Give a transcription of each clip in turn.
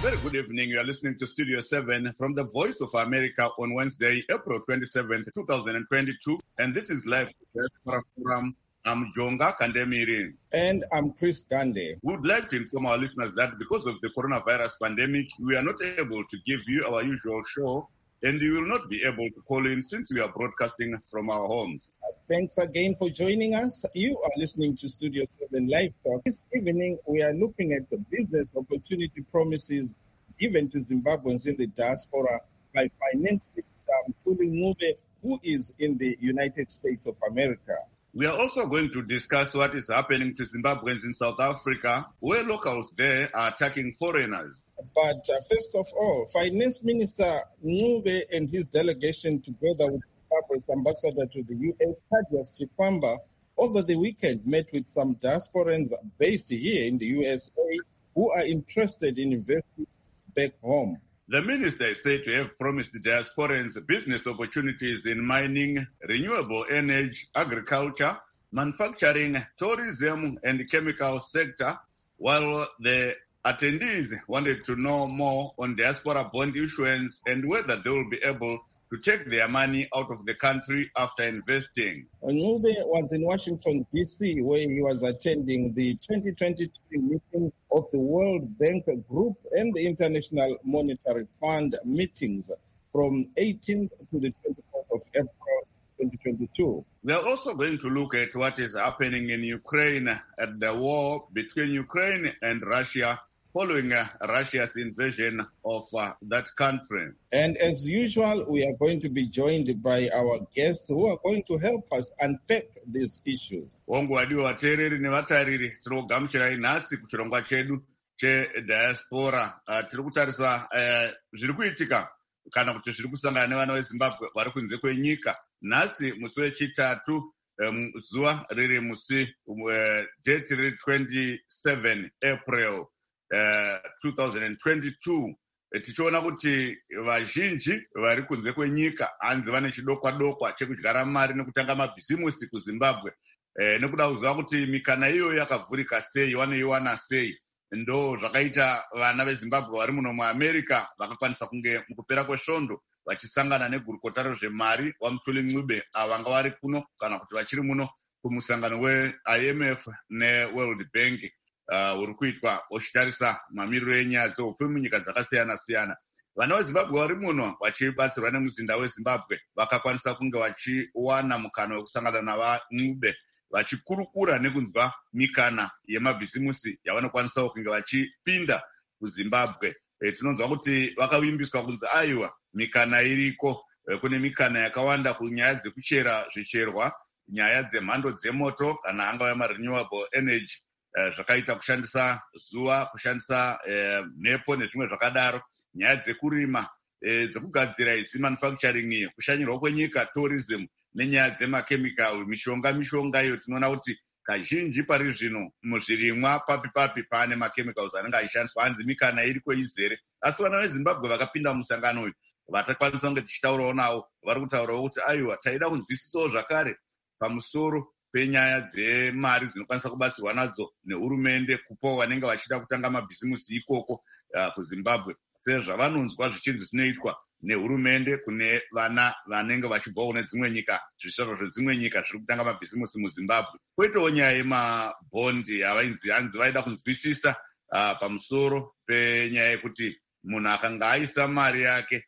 Very good evening. You are listening to Studio 7 from the Voice of America on Wednesday, April 27th, 2022. And this is live from I'm Jonga Kandemiri. And I'm Chris Gande. We would like to inform our listeners that because of the coronavirus pandemic, we are not able to give you our usual show, and you will not be able to call in since we are broadcasting from our homes. Thanks again for joining us. You are listening to Studio 7 Live Talk. This evening, we are looking at the business opportunity promises given to Zimbabweans in the diaspora by Finance Minister Mthuli Ncube, who is in the United States of America. We are also going to discuss what is happening to Zimbabweans in South Africa, where locals there are attacking foreigners. But first of all, Finance Minister Ncube and his delegation, together with Zimbabwe's ambassador to the U.S., Thaddeus Chifamba, over the weekend met with some diasporans based here in the USA who are interested in investing back home. The minister is said to have promised the diasporans business opportunities in mining, renewable energy, agriculture, manufacturing, tourism, and the chemical sector, while the attendees wanted to know more on diaspora bond issuance and whether they will be able to take their money out of the country after investing. Ncube was in Washington, D.C., where he was attending the 2023 meeting of the World Bank Group and the International Monetary Fund meetings from 18th to the 24th of April 2022. We are also going to look at what is happening in Ukraine at the war between Ukraine and Russia following Russia's invasion of that country. And as usual, we are going to be joined by our guests who are going to help us unpack this issue. Wadiwa vateereri nevatariri tiri kugamuchirai nhasi kuchirongwa chedu chediaspora. Tiri kutarisa zviri kuitika kana kuti zviri kusangana nevana veZimbabwe vari kunze kwenyika. Nhasi musi wechitatu, zuva riri musi date riri 27 April 2022. Tichiona kuti vazhinji vari kunze kwenyika hanzi vane chidokwa-dokwa chekudyara mari nekutanga mabhizimusi kuZimbabwe. Nekuda kuziva kuti mikana iyoyo yakavhurika sei, vanoiwana sei, ndo zvakaita vana veZimbabwe vari muno muAmerica vakakwanisa kunge mukupera kwesvondo vachisangana negurukota rezvemari waMthuli Ncube vanga vari kuno kana kuti vachiri muno kumusangano weIMF neWorld Bank uri kuitwa uchitarisa mamiriro enyaya dzeupfumi munyika dzakasiyana-siyana. Vana veZimbabwe vari muno vachibatsirwa nemuzinda weZimbabwe vakakwanisa kunge vachiwana mukana wekusangana navaNcube vachikurukura nekunzwa mikana yemabhizimusi yavanokwanisa kunge vachipinda kuZimbabwe. Tinonzwa kuti vakavimbiswa kunzi aiwa mikana iriko, kune mikana yakawanda kunyaya dzekuchera zvicherwa, nyaya dzemhando dzemoto kana angava marenewable energy, zvakaita kushandisa zuva, kushandisa mhepo nezvimwe zvakadaro, nyaya dzekurima, dzekugadzira idzi manufacturing iyi, kushanyirwa kwenyika, tourism, nenyaya dzemakemikali, mishonga iyo tinoona kuti kazhinji pari zvino muzvirimwa papi paane makemicals anenge achishandiswa, hanzi mikana iriko izere. Asi vana veZimbabwe vakapinda musangano uyu vatakwanisa kunge tichitaurawo navo, vari kutaurawo kuti aiwa taida kunzwisisawo zvakare pamusoro penyaya dzemari dzinokwanisa kubatsirwa nadzo nehurumende kupawo vanenge vachida kutanga mabhizimusi ikoko kuZimbabwe, sezvavanonzwa zvichinzi zvinoitwa nehurumende kune vana vanenge vachibvawo kune dzimwe nyika, zvisharo zvedzimwe nyika zviri kutanga mabhizimusi muZimbabwe. Kwoitawo nyaya yemabhondi hanzi vaida kunzwisisa pamusoro penyaya yekuti munhu akanga aisa mari yake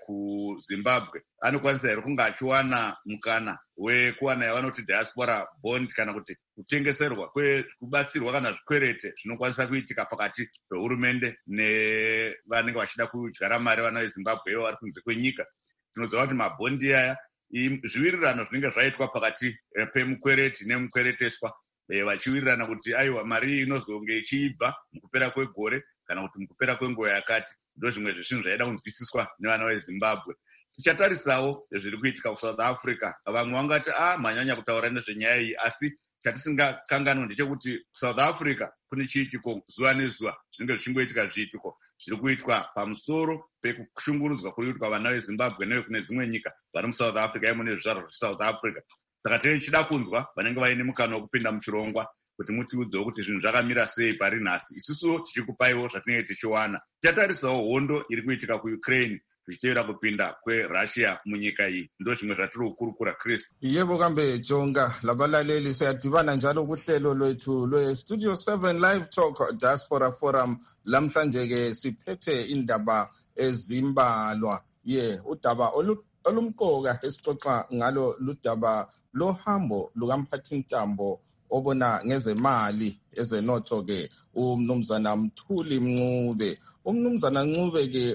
kuZimbabwe anokwanisa here kunge achiwana mukana wekuwana yavanoti diaspora bond, kana kuti kutengeserwa kubatsirwa kana zvikwerete zvinokwanisa kuitika pakati pehurumende nevanenge vachida kudyara mari vana veZimbabwe ivo vari kunze kwenyika. Tinoziva kuti mabhondi aya zviwirirano zvinenge zvaitwa pakati pemukwereti nemukwereteswa, vachiwirirana kuti aiwa mari iyi inozonge ichiibva mukupera kwegore kana kuti mukupera kwenguva yakati. Ndo zvimwe zvezvinhu zvaida kunzwisiswa nevana veZimbabwe. Tichatarisawo zviri kuitika kuSouth Africa. Vamwe vangati manyanya kutaura nezvenyaya iyi, asi chatisingakanganwa ndechekuti kuSouth Africa kune chiitiko zuva nezuva zvinenge zvichingoitika zviitiko zviri kuitwa pamusoro pekushungurudzwa kuri kuitwa vana veZimbabwe nevekune dzimwe nyika vari muSouth Africa imo nezvizvarwa zveSouth Africa. Saka tichida kunzwa vanenge vaine mukana wekupinda muchirongwa kuti mutiudzewo kuti zvinhu zvakamira sei pari nhasi. Isusu tichikupaiwo zvatinenge tichiwana. Tichatarisawo hondo iri kuitika kuUkraine zvichitevera kupinda kweRussia munyika iyi. Ndo zvimwe zvatiri kukurukura, Chris. Yebo kambe Jonga, labalaleli siyadibana njalo kuhlelo lwethu lwe-Studio 7 Live Talk Diaspora Forum. Lamhlanje ke siphethe indaba ezimbalwa. Udaba olumqoka esixoxa ngalo ludaba lohambo lukamphathintambo obona ngezemali ezenotho ke umnumzana Mthuli Mncube. Umnumzana Ncube ke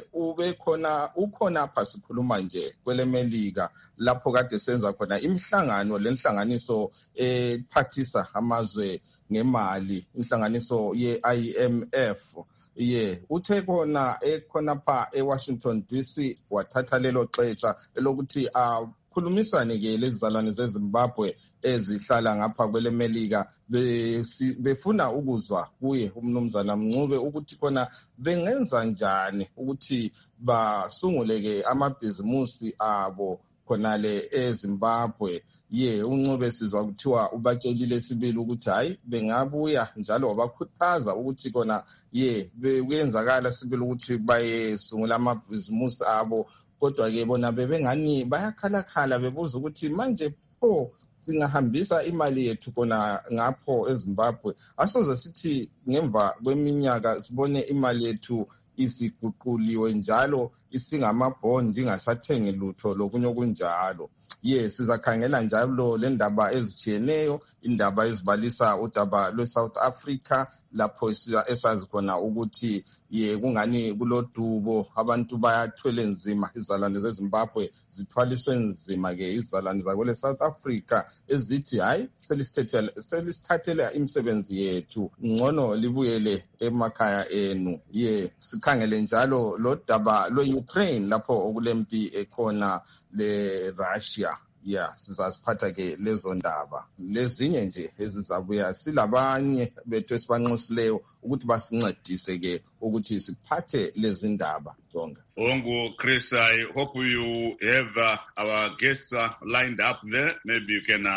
ukhona apha sikhuluma nje kwelemelika lapho kade senza khona imihlangano lenhlanganiso ephathisa amazwe ngemali, inhlanganiso ye-IMF. Uthe khona pha eWashington DC wathatha lelo xesha elokuthi khulumisane ke lezizalwane zeZimbabwe ezihlala ngapha kwelemelika befuna ukuzwa kuye umnumzana Mncube ukuthi khona bengenza njani ukuthi basungule ke amabhizimusi abo khonale eZimbabwe. UNcube sizwa kuthiwa ubatshelile sibili ukuthi hayi bengabuya njalo wabakhuthaza ukuthi khona bekuyenzakala sibili ukuthi bayesungula amabhizimusi abo. Kodwa ke bona bebengani bayakhalakhala bebuza ukuthi manje pho singahambisa imali yethu khona ngapho eZimbabwe, asoze sithi ngemva kweminyaka sibone imali yethu isiguquliwe njalo isingamabhondi ingasathengi lutho lokunye okunjalo. Sizakhangela njalo le ndaba ezitshiyeneyo, indaba ezibalisa udaba lwe-South Africa lapho esazi khona ukuthi kungani kulodubo, abantu bayathwele nzima, izizalwane zeZimbabwe zithwaliswe nzima ke izizalwane zakwele South Africa ezithi hayi selisithathela imisebenzi yethu, ngcono libuyele emakhaya enu. Sikhangele njalo lo daba lwe-Ukraine lapho okulempi ekhona le-Russia. Sizaziphatha ke lezo ndaba lezinye nje ezizabuya. Silabanye bethu esibanxusileyo ukuthi basincedise ke ukuthi siphathe lezi ndaba. Jonga. Chris, I hope you have our guests lined up there. Maybe you can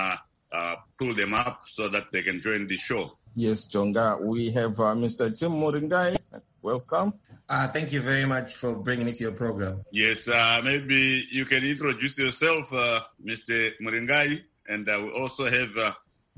pull them up so that they can join the show. Yes, Jonga. We have Mr. Tim Muringai. Welcome. Thank you very much for bringing it to your program. Yes, maybe you can introduce yourself, Mr. Muringai, and we also have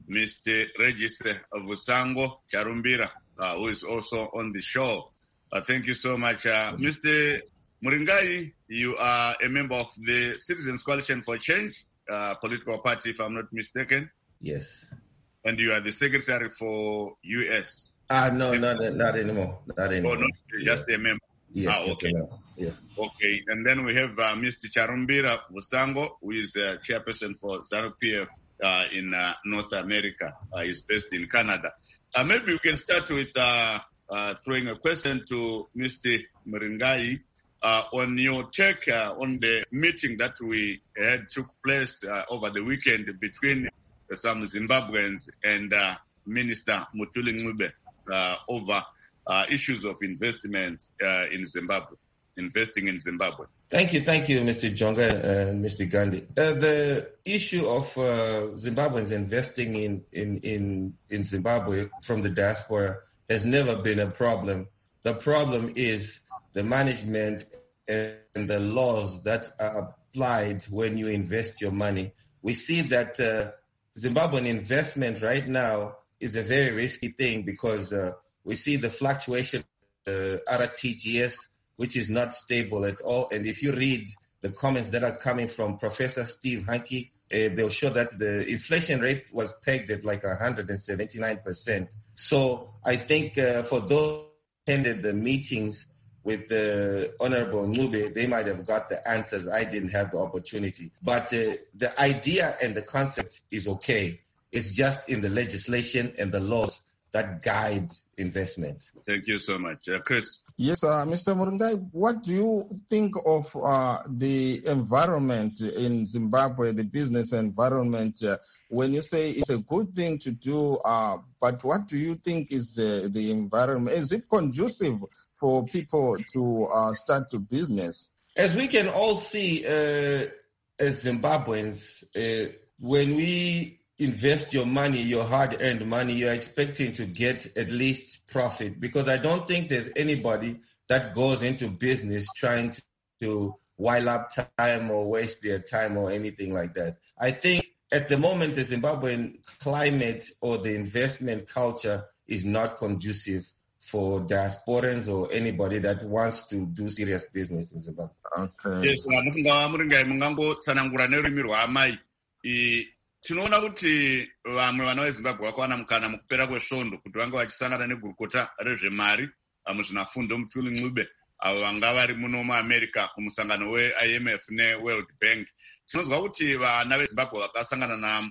Mr. Regis Vusango Charumbira, who is also on the show. Thank you so much. Mr. Muringai, you are a member of the Citizens Coalition for Change political party, if I'm not mistaken. Yes. And you are the secretary for US. No, not anymore. Not anymore. Oh, no, just a member. Yes, okay. Yes. Okay, and then we have Mr. Charumbira Vusango, who is chairperson for ZANU-PF in North America. He's based in Canada. Maybe we can start with throwing a question to Mr. Muringai on your take on the meeting that we had took place over the weekend between some Zimbabweans and Minister Mthuli Ncube over issues of investment in Zimbabwe, investing in Zimbabwe. Thank you, Mr. Jonga and Mr. Gandhi. The issue of Zimbabweans investing in Zimbabwe from the diaspora has never been a problem. The problem is the management and the laws that are applied when you invest your money. We see that Zimbabwean investment right now is a very risky thing because we see the fluctuation, RTGS, which is not stable at all. And if you read the comments that are coming from Professor Steve Hanke, they'll show that the inflation rate was pegged at like 179%. So I think for those who attended the meetings with the Honorable Ncube, they might have got the answers. I didn't have the opportunity. But the idea and the concept is okay. It's just in the legislation and the laws that guide investment. Thank you so much. Chris? Yes, Mr. Muringai, what do you think of the environment in Zimbabwe, the business environment? When you say it's a good thing to do, but what do you think is the environment? Is it conducive for people to start to business? As we can all see, as Zimbabweans, when we invest your money, your hard-earned money, you're expecting to get at least profit, because I don't think there's anybody that goes into business trying to while up time or waste their time or anything like that. I think at the moment, the Zimbabwean climate or the investment culture is not conducive for diasporans or anybody that wants to do serious business in Zimbabwe. Okay. Yes, vanofunga muringai mungangotsanangura nerurimi rwaamai. Tinoona kuti vamwe vana vezimbabwe vakawana mukana mukupera kwesvondo kuti vange vachisangana negurukota rezvemari muzvinafundo Mutuli Ncube avo vanga vari muno muAmerica kumusangano weIMF neWorld Bank. Tinonzwa kuti vana vezimbabwe vakasangana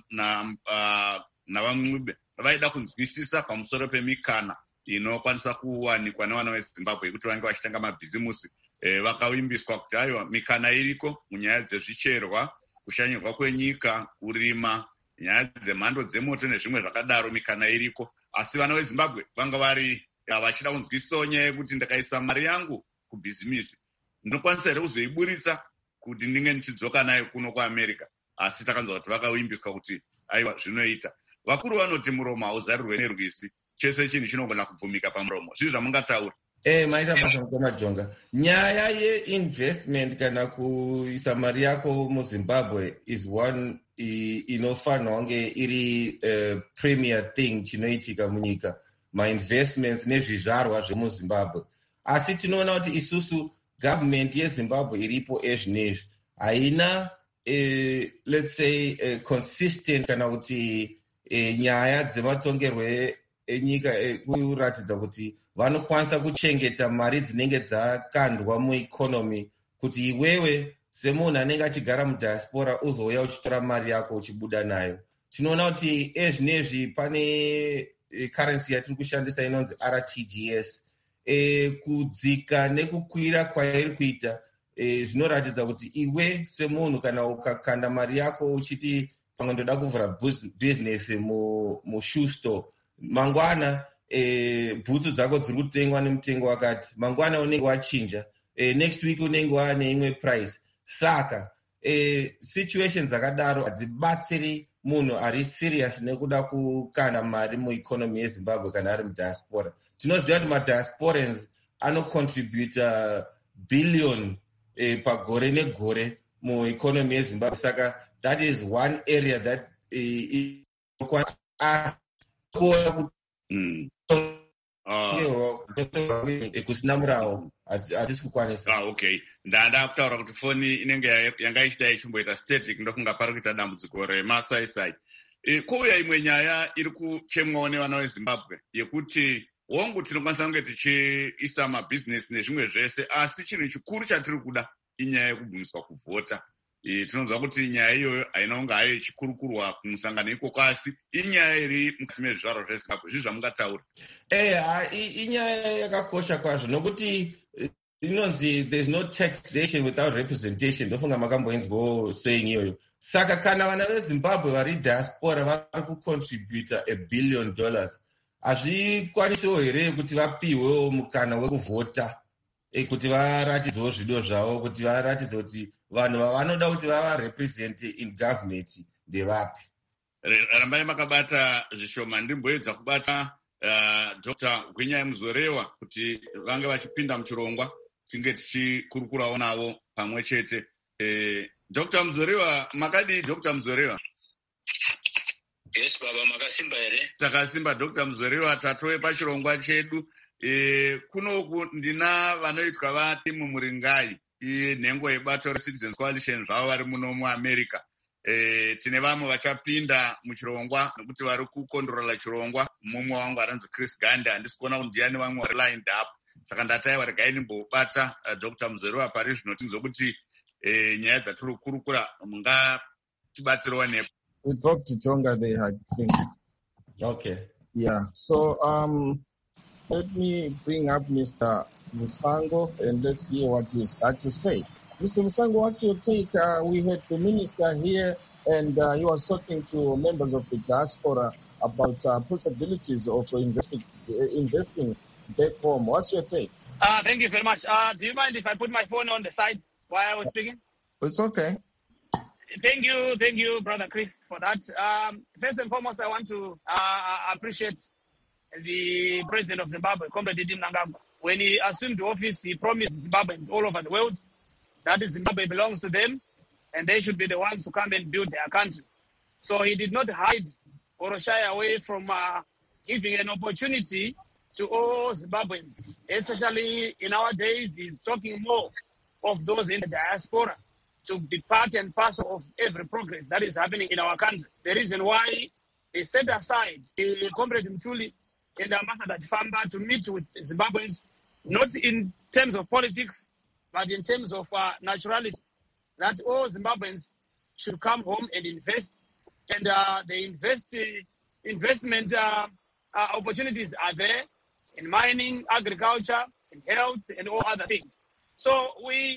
navaNcube vaida kunzwisisa pamusoro pemikana inokwanisa kuwanikwa nevana vezimbabwe kuti vange vachitanga mabhizimusi. Vakavimbiswa kuti aiwa mikana iriko munyaya dzezvicherwa, kushanyirwa kwenyika, kurima, nyaya dzemhando dzemoto nezvimwe zvakadaro, mikana iriko. Asi vana vezimbabwe vanga vari vachida kunzwisisawo nyaya yekuti ndakaisa mari yangu kubhizimisi, ndinokwanisa here kuzoiburitsa kuti ndinge ndichidzoka nayo kuno kuAmerica. Asi takanzwa kuti vakavimbiswa kuti aiwa zvinoita. Vakuru vanoti muromo hauzarirwe nerwisi, chese chinhu chinogona kubvumika pamuromo. Zvizvi zvamungataura? Maita basa mukoma Jonga. Nyaya ye-investment kana kuisa mari yako muZimbabwe is one inofanwa kunge iri premier thing chinoitika munyika. Ma-investments nezvizvarwa zvemuZimbabwe. Asi tinoona kuti isusu government yeZimbabwe iripo ezvinezvi haina let's say consistent kana kuti nyaya dzematongerwe enyika kuratidza kuti vanokwanisa kuchengeta mari dzinenge dzakandwa mueconomy kuti iwewe semunhu anenge achigara mudiaspora uzouya uchitora mari yako uchibuda nayo. Tinoona kuti ezvinezvi pane currency yatiri kushandisa inonzi RTGS. Kudzika nekukwira kwairi kuita zvinoratidza kuti iwe semunhu kana ukakanda mari yako uchiti pamwe ndoda kuvhura business mushoe store, mangwana bhutsu dzako dziri kutengwa nemutengo wakati, mangwana unenge wachinja, next week unenge waane imwe price. Saka situations dzakadaro hadzibatsiri munhu ari serious nekuda kukanda mari mueconomy yeZimbabwe kana ari mudiaspora. Tinoziva kuti madiasporans anocontributa billion pagore negore mueconomy yeZimbabwe. Saka that is one area that kusina murawo hatisi kukwanisa. Okay, ndanda kutaura kuti foni inenge yanga ichita ichimboita static, ndofunga pari kuita dambudziko remasaisai. Kouya imwe nyaya iri kuchemwawo nevana veZimbabwe yekuti hongu tinokwanisa kunge tichiisa mabhizinesi nezvimwe zvese, asi chinhu chikuru chatiri kuda inyaya yekubvumiswa kuvhota. Tinonzwa kuti nyaya iyoyo haina kunge hayo ichikurukurwa kumusangano ikoko, asi inyaya iri mukati mezvizvaro zveZimbabwe. Zvizvi zvamungataura? Inyaya yakakosha kwazvo nokuti inonzi there's no taxation without representation. Ndofunga makamboinzwawo saying iyoyo. Saka kana vana veZimbabwe vari diaspora vari kucontributa $1 billion, hazvikwanisewo here kuti vapiwewo mukana wekuvhota, kuti varatidzewo zvido zvavo, kuti varatidze kuti vanhu vavanoda kuti vavarepresent in government ndevapi. Rambai makabata zvishoma. Ndimboedza kubata Dr. Gwinyai Muzorewa kuti vange vachipinda muchirongwa tinge tichikurukurawo navo pamwe chete. Dr. Muzorewa, makadi Dr. Muzorewa? Yes, baba, makasimba here. Takasimba Dr. Muzorewa, tatove pachirongwa chedu. Kunoku ndina vanoitwa vatimu Muringai, nhengo yebato reCitizens Coalition zvavo vari muno muAmerica. Tine vamwe vachapinda muchirongwa nekuti vari kukondorola chirongwa. Mumwe wangu aranzi Chris Gandhi, handisi kuona kuti ndiani vamwe vari lined up. Saka ndataiwa regai nimbobata Dr. Muzorewa pari zvino tinzwa kuti nyaya dzatiri kukurukura mungatibatsirawo nepo. We talked to Jonga there, I think. Okay. Yeah. So let me bring up Mr. Musango and let's hear what he's got to say. Mr. Musango, what's your take? We had the minister here and he was talking to members of the diaspora about possibilities of investing back home. What's your take? Thank you very much. Do you mind if I put my phone on the side while I was speaking? It's okay. Thank you, Brother Chris, for that. First and foremost, I want to appreciate the President of Zimbabwe, Comrade Didi Mnangagwa. When he assumed office, he promised Zimbabweans all over the world that Zimbabwe belongs to them and they should be the ones to come and build their country. So he did not hide or shy away from giving an opportunity to all Zimbabweans, especially in our days. He's talking more of those in the diaspora to be part and parcel of every progress that is happening in our country. The reason why he set aside Comrade Mtuli and Ambassador Chifamba to meet with Zimbabweans, not in terms of politics, but in terms of naturality, that all Zimbabweans should come home and invest, and the investment opportunities are there in mining, agriculture, in health, and all other things. So we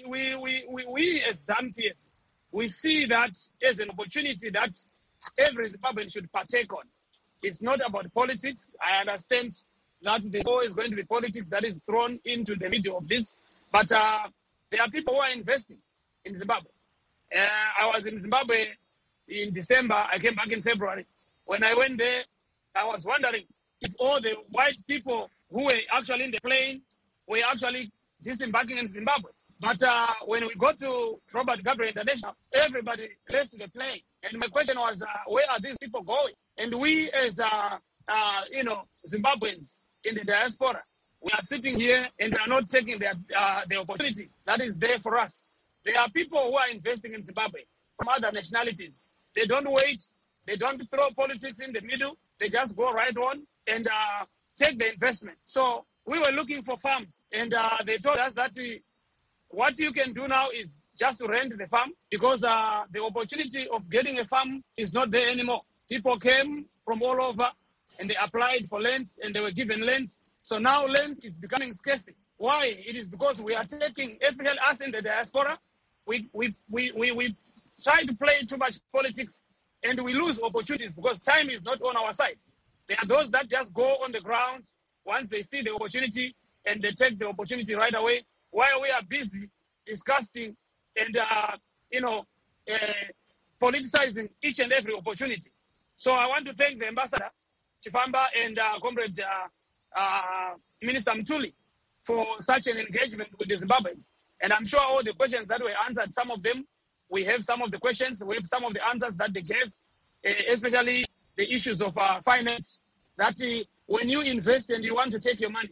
as ZANU-PF, we see that as an opportunity that every Zimbabwean should partake on. It's not about politics. I understand that there's always going to be politics that is thrown into the middle of this, but there are people who are investing in Zimbabwe. I was in Zimbabwe in December. I came back in February. When I went there, I was wondering if all the white people who were actually in the plane were actually disembarking in Zimbabwe. But when we got to Robert Gabriel International, everybody left the plane. And my question was, where are these people going? And we as, Zimbabweans in the diaspora, we are sitting here and we are not taking the opportunity that is there for us. There are people who are investing in Zimbabwe from other nationalities. They don't wait. They don't throw politics in the middle. They just go right on and take the investment. So we were looking for farms, and they told us that what you can do now is just to rent the farm, because the opportunity of getting a farm is not there anymore. People came from all over and they applied for land and they were given land. So now land is becoming scarce. Why? It is because we are taking, especially us in the diaspora, we try to play too much politics and we lose opportunities because time is not on our side. There are those that just go on the ground once they see the opportunity and they take the opportunity right away, while we are busy discussing and, politicizing each and every opportunity. So I want to thank the Ambassador Chifamba and Comrade Minister Mtuli for such an engagement with the Zimbabweans. And I'm sure all the questions that were answered, some of them, we have some of the questions, we have some of the answers that they gave, especially the issues of finance, that when you invest and you want to take your money,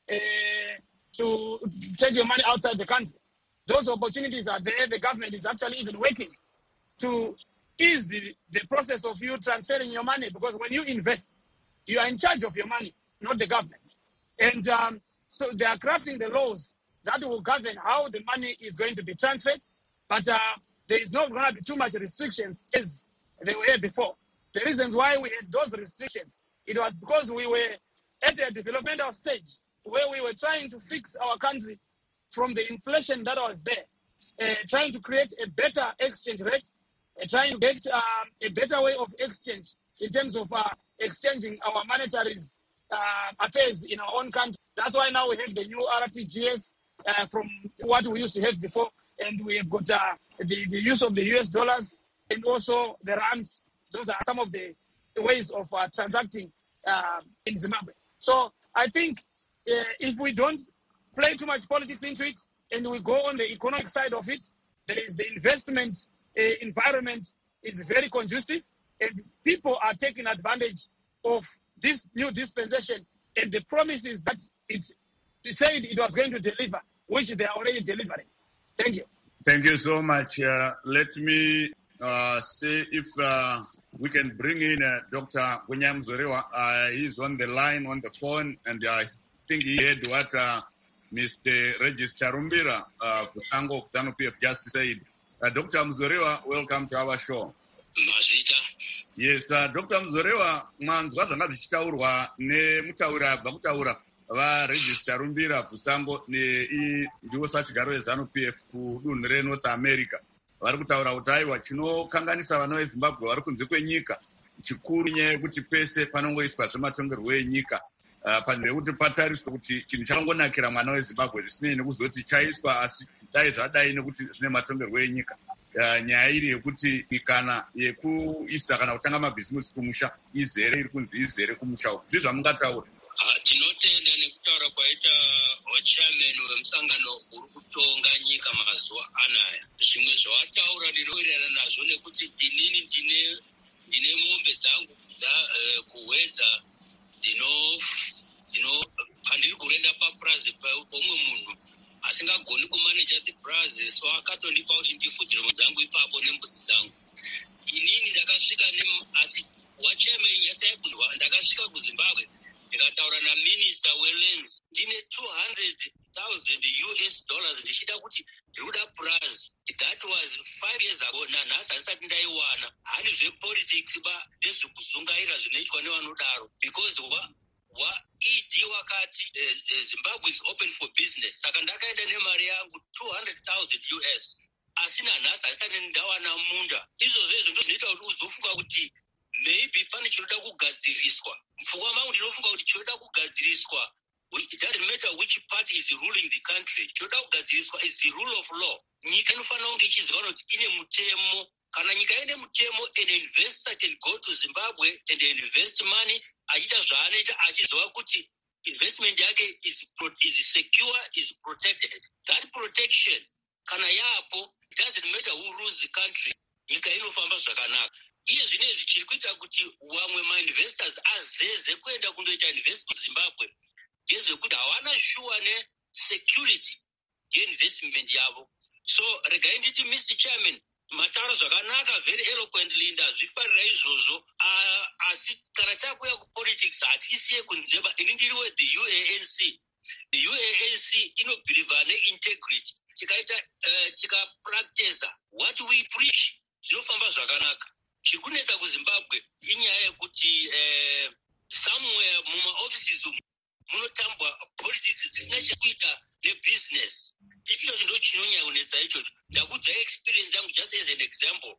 outside the country, those opportunities are there. The government is actually even working to ease the process of you transferring your money, because when you invest, you are in charge of your money, not the government. And so they are crafting the laws that will govern how the money is going to be transferred, but there is not going to be too much restrictions as they were before. The reasons why we had those restrictions, it was because we were at a developmental stage where we were trying to fix our country from the inflation that was there, trying to create a better exchange rate, trying to get a better way of exchange in terms of exchanging our monetary affairs in our own country. That's why now we have the new RTGS from what we used to have before, and we have got the use of the US dollars and also the rands. Those are some of the ways of transacting in Zimbabwe. So I think if we don't play too much politics into it and we go on the economic side of it, there is the investment environment is very conducive, and people are taking advantage of this new dispensation and the promises that it said it was going to deliver, which they are already delivering. Thank you. Thank you so much. Let me see if we can bring in Dr. Gunyam Zorewa. He's on the line, on the phone, and I think he heard what Mr. Regis Charumbira Fusango of ZANU-PF just said. Dr. Mzorewa, welcome to our show. Mazita. Yes, Dr. Mzorewa, manzwa zvanga zvichitaurwa nemutauri abva kutaura vaRegis Charumbira Fusango ndiwo sachigaro weZANU-PF kudunhu reNorth America. Vari kutaura kuti aiwa chinokanganisa vana veZimbabwe vari kunze kwenyika chikuru nyaya yekuti pese panongoiswa zvematongerwo enyika panhu yekuti patariswa kuti chinhu chakangonakira mwana weZimbabwe zvisinei nekuzoti chaiswa asi dai zvadai nekuti zvine matongerwo enyika. nyaya iri yekuti mikana yekuisa kana kutanga mabhizimusi kumusha izere, iri kunzi izere kumusha uku, ndizvo mungataura? Tinotenda nekutaura kwaita chairman wemusangano uri kutonga nyika mazuva anaya. Zvimwe zvawataura ndinowirirana nazvo nekuti inini ndine mombe dzangu kuwedza pandiri kurenda papurazi pomwe munhu asingagoni kumaneja the prazi, so akatondipa kuti ndifudzire mombe dzangu ipapo nembudzi dzangu. Inini ndakasvika asi wachairman yataikuzwa, ndakasvika kuZimbabwe ndikataura naminista welands, ndine $200,000 ndichida kuti ndikuda prazi. That was 5 years ago. Nanhasi handisati ndaiwana. Handi zvepolitics ba ndezvekuzungaira zvinoitwa nevanodaro, because ED wakati Zimbabwe is open for business. Saka ndakaenda nemari yangu $200,000, asi nanhasi handisati ndawana munda. Izvozvo ndo zvinoita kuti uzofunga kuti maybe pane chinoda kugadziriswa. Mupfungwa mangu ndinofunga kuti chinoda kugadziriswa, it doesn't matter which party is ruling the country, chinoda kugadziriswa is the rule of law. Nyika inofanira kunge ichiziva kuti ine mutemo. Kana nyika ine mutemo, an investor can go to Zimbabwe and invest money, achiita zvaanoita achiziva kuti investment yake is secure, is protected. That protection kana yapo, it doesn't matter who rules the country, nyika inofamba zvakanaka. Iye zvinezvi chiri kuita kuti vamwe ma-investors azeze kuenda kundoita invest kuZimbabwe ngezvekuti hawana sure ne-security ye-investment yavo. So regai nditi, Mr. Chairman, mataura zvakanaka, very eloquently, ndazvifarira izvozvo. Asi kana takuya kupolitics hatisiye kunzeba. Ini ndiri we-the UANC. The UANC inobhiliva ne-integrity. Tikapractice what we preach, zvinofamba zvakanaka. Chiri kunetsa kuZimbabwe inyaya yekuti somewhere mumaoffices munotambwa politics dzisina chekuita nebusiness. Icho ndo chinonyanya kunetsa ichocho. Ndakudza experience yangu just as an example.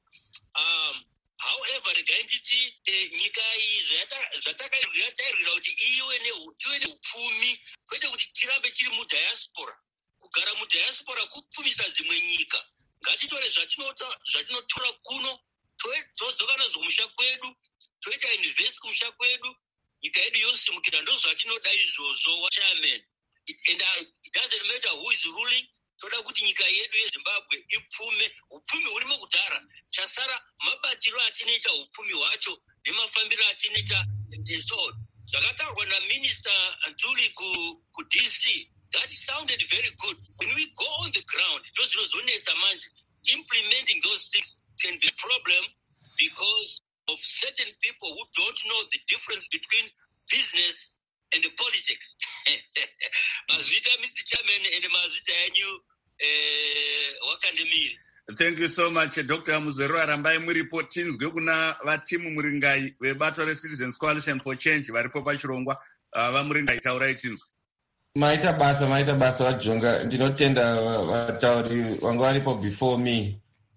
However, regai nditi nyika iyi zvatairira kuti tive neupfumi, kwete kuti tirambe tiri mudiaspora. Kugara mudiaspora kupfumisa dzimwe nyika. Ngatitore zvatinotora kuno, todzoka nazvo kumusha kwedu, toita invest kumusha kwedu, nyika yedu yosimukira. Ndo zvatinoda izvozvo, chairman. And it doesn't matter who is ruling. Toda kuti nyika yedu yeZimbabwe ipfume. Upfumi hurimo kudhara. Chasara mabatiro atinoita upfumi hwacho nemafambiro atinoita and so on. Zvakataurwa naMinister Ntuli ku DC, that sounded very good. When we go on the ground, those zvinozonetsa manje, implementing those things can be a problem because of certain people who don't know the difference between business and the politics. Mazvita, Mr. Chairman, and mazvita yanyu wakandemiri. Thank you so much, Dr. Muzero Arambai. Muripo tinzwe kuna vatimu muringai vebato reCitizens Coalition for Change varipo pachirongwa vamuringai taurai tinzwe. Maita basa vajonga. Ndinotenda vatauri vanga varipo before me.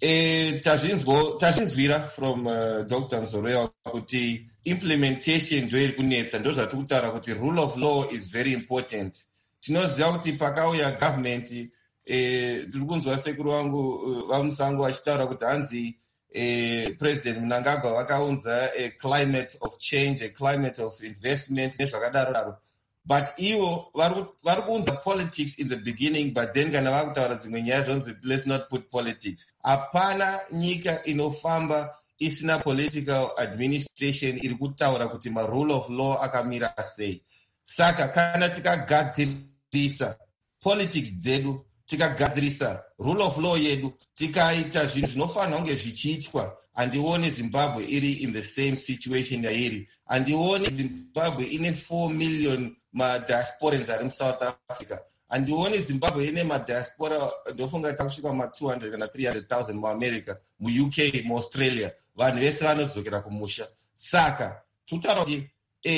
Tazvinzwira from Dr. Muzero kuti implementation ndio iri kunetsa. Ndo zvati kutaura kuti rule of law is very important. Tinoziva kuti pakauya government, ndiri kunzwa sekuru vangu vamusango vachitaura kuti hanzi President Mnangagwa vakaunza a climate of change, a climate of investment nezvakadaro. But ivo vari kuunza politics in the beginning, but then kana vakutaura dzimwe nyaya zvonzi let's not put politics. Hapana nyika inofamba isina political administration iri kutaura kuti rule of law akamira sei. Saka kana tikagadzirisa politics dzedu, tikagadzirisa rule of law yedu, tikaita zvinhu zvinofanira kunge zvichiitwa, handioni Zimbabwe iri in the same situation yairi. Handioni Zimbabwe ine 4 million madiasporans ari muSouth Africa. Handioni Zimbabwe ine madiaspora ndofunga takusvika 200 kana 300,000 muAmerica, muUK, muAustralia. Vanhu vese vanodzokera kumusha. Saka tutaura kuti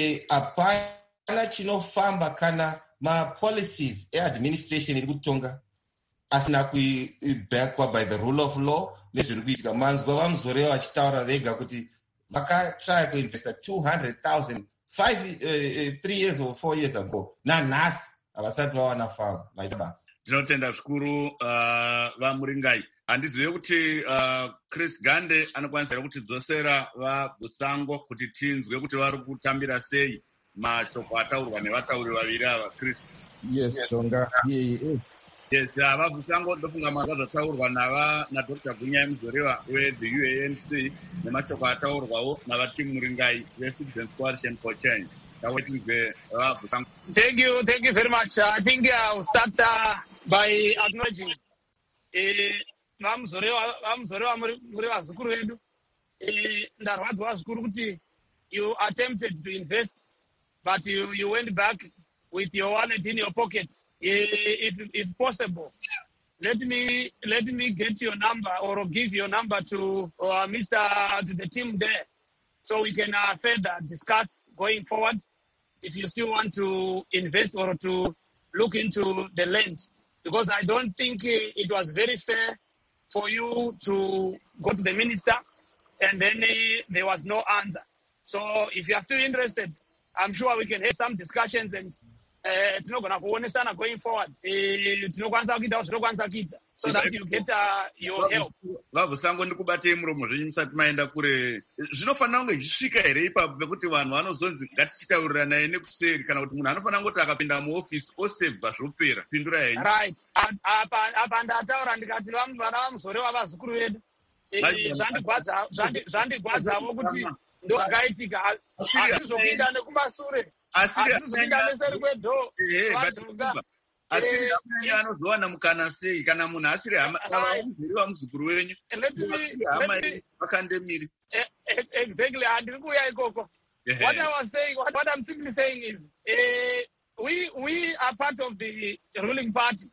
hapana chinofamba kana ma-policies e-administration iri kutonga asina kubackwa by the rule of law nezviri kuitika. Manzwa vamuzorewa vachitaura vega kuti vakatry kuinvesta 200,000 3 years or 4 years ago. Nanhasi havasati vawana famu. Maita basa. Tinotenda zvikuru vamuringai. handizive kuti Chris Gande anokwanisa here kutidzosera vabvusango kuti tinzwe kuti vari kutambira sei mashoko ataurwa nevatauri vaviri ava. Chris. Yes, Jonga. Yes, vabvusango ndofunga manga zvataurwa naDr. Gunyai Muzoreva we-the UANC nemashoko ataurwawo navatimu Muringai we-Citizens Coalition for Change. Thank you very much. I think I'll start by acknowledging Muzoreva muri vazukuru vedu. Ndarwadzwa zvikuru kuti you attempted to invest, but you went back with your wallet in your pocket. If possible, let me get your number or give your number to the team there, so we can further discuss going forward. If you still want to invest or to look into the land, because I don't think it was very fair for you to go to the minister and then there was no answer. So if you are still interested, I'm sure we can have some discussions and tinogona kuonesana going forward. Tinokwanisa kuita zvinokwanisa kuita so that you get your help. Vabvusango ndikubatei muromo zvenyu musati maenda kure. Zvinofanira kunge zvisvika here ipapo pekuti vanhu vanozonzi ngatichitauriranaye nekuseri, kana kuti munhu anofanira ngoti akapinda muofisi osevhwa zvopera. Pindura henyu. Right. Apa ndataura ndikati vana vaMuzoreva vazukuru vedu. Zvandigwadzavo kuti ndokaitika. Asizopinda nekumasure. Asizopinda neseri kwedo. Asiri anozowana mukana sei kana munhu asiri hama muzukuru wenyu. Vakandemiri. Exactly. Handiri kuuya ikoko. What I'm simply saying is, we are part of the ruling party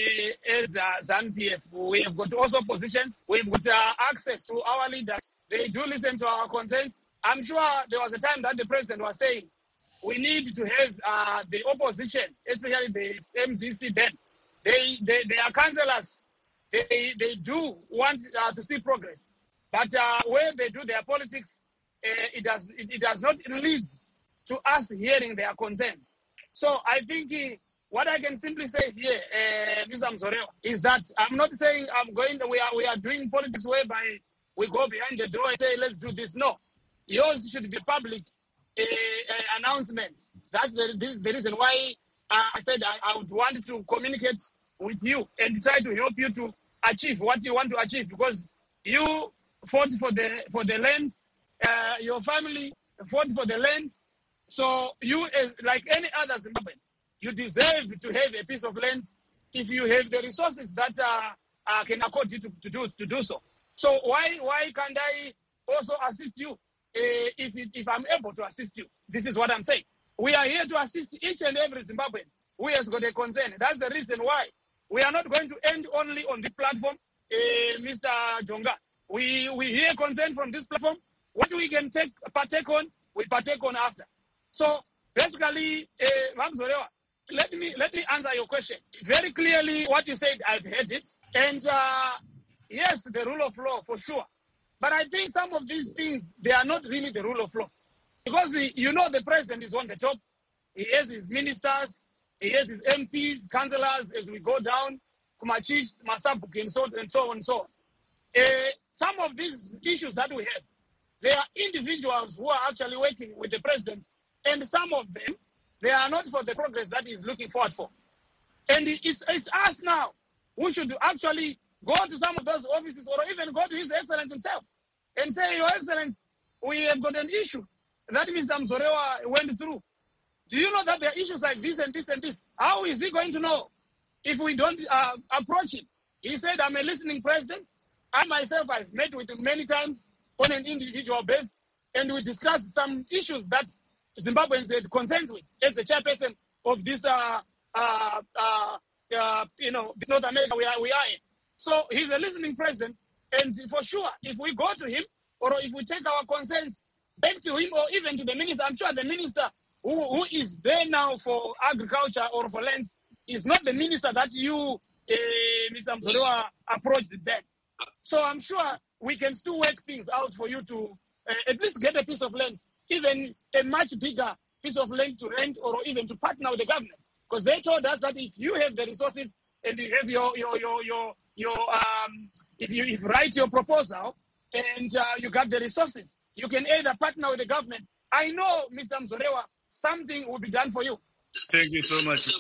as ZANU-PF. We have got also positions. We've got access to our leaders. They do listen to our concerns. I'm sure there was a time that the president was saying, we need to have the opposition, especially the MDC then. They are councillors. They do want to see progress. But when they do their politics, it does not lead to us hearing their concerns. So I think what I can simply say here, Mr. Muzoreva, is that I'm not saying we are doing politics whereby we go behind the door and say, let's do this. No. Yours should be public announcement. That's the reason why I said I would want to communicate with you and try to help you to achieve what you want to achieve, because you fought for the land, your family fought for the land. So you, like any other Zimbabwean, you deserve to have a piece of land if you have the resources that can accord you to do so. So why can't I also assist you? If I'm able to assist you, this is what I'm saying. We are here to assist each and every Zimbabwean who has got a concern. That's the reason why we are not going to end only on this platform, Mr. Jonga. We hear concern from this platform. What we can partake on, we partake on after. So basically, Muzoreva, let me answer your question very clearly. What you said, I've heard it, and yes, the rule of law for sure. But I think some of these things, they are not really the rule of law. Because, the president is on the top. He has his ministers. He has his MPs, councillors, as we go down, Kuma chiefs, Masabuki, and so on and so on. Some of these issues that we have, they are individuals who are actually working with the president. And some of them, they are not for the progress that he's looking forward for. And it's us now who should actually go to some of those offices or even go to His Excellency himself and say, Your Excellency, we have got an issue that Mr. Muzoreva went through. Do you know that there are issues like this and this and this? How is he going to know if we don't approach him? He said, I'm a listening president. I myself, I've met with him many times on an individual basis, and we discussed some issues that Zimbabweans had concerns with as the chairperson of this, North America we are in. So he's a listening president, and for sure, if we go to him or if we take our concerns back to him or even to the minister, I'm sure the minister who is there now for agriculture or for lands is not the minister that you, Mr. Muzoreva, approached then. So I'm sure we can still work things out for you to at least get a piece of land, even a much bigger piece of land to rent or even to partner with the government. Because they told us that if you have the resources and you have your if you write your proposal and you got the resources, you can either partner with the government. I know, Mr. Mzolewa, something will be done for you. Thank you so much.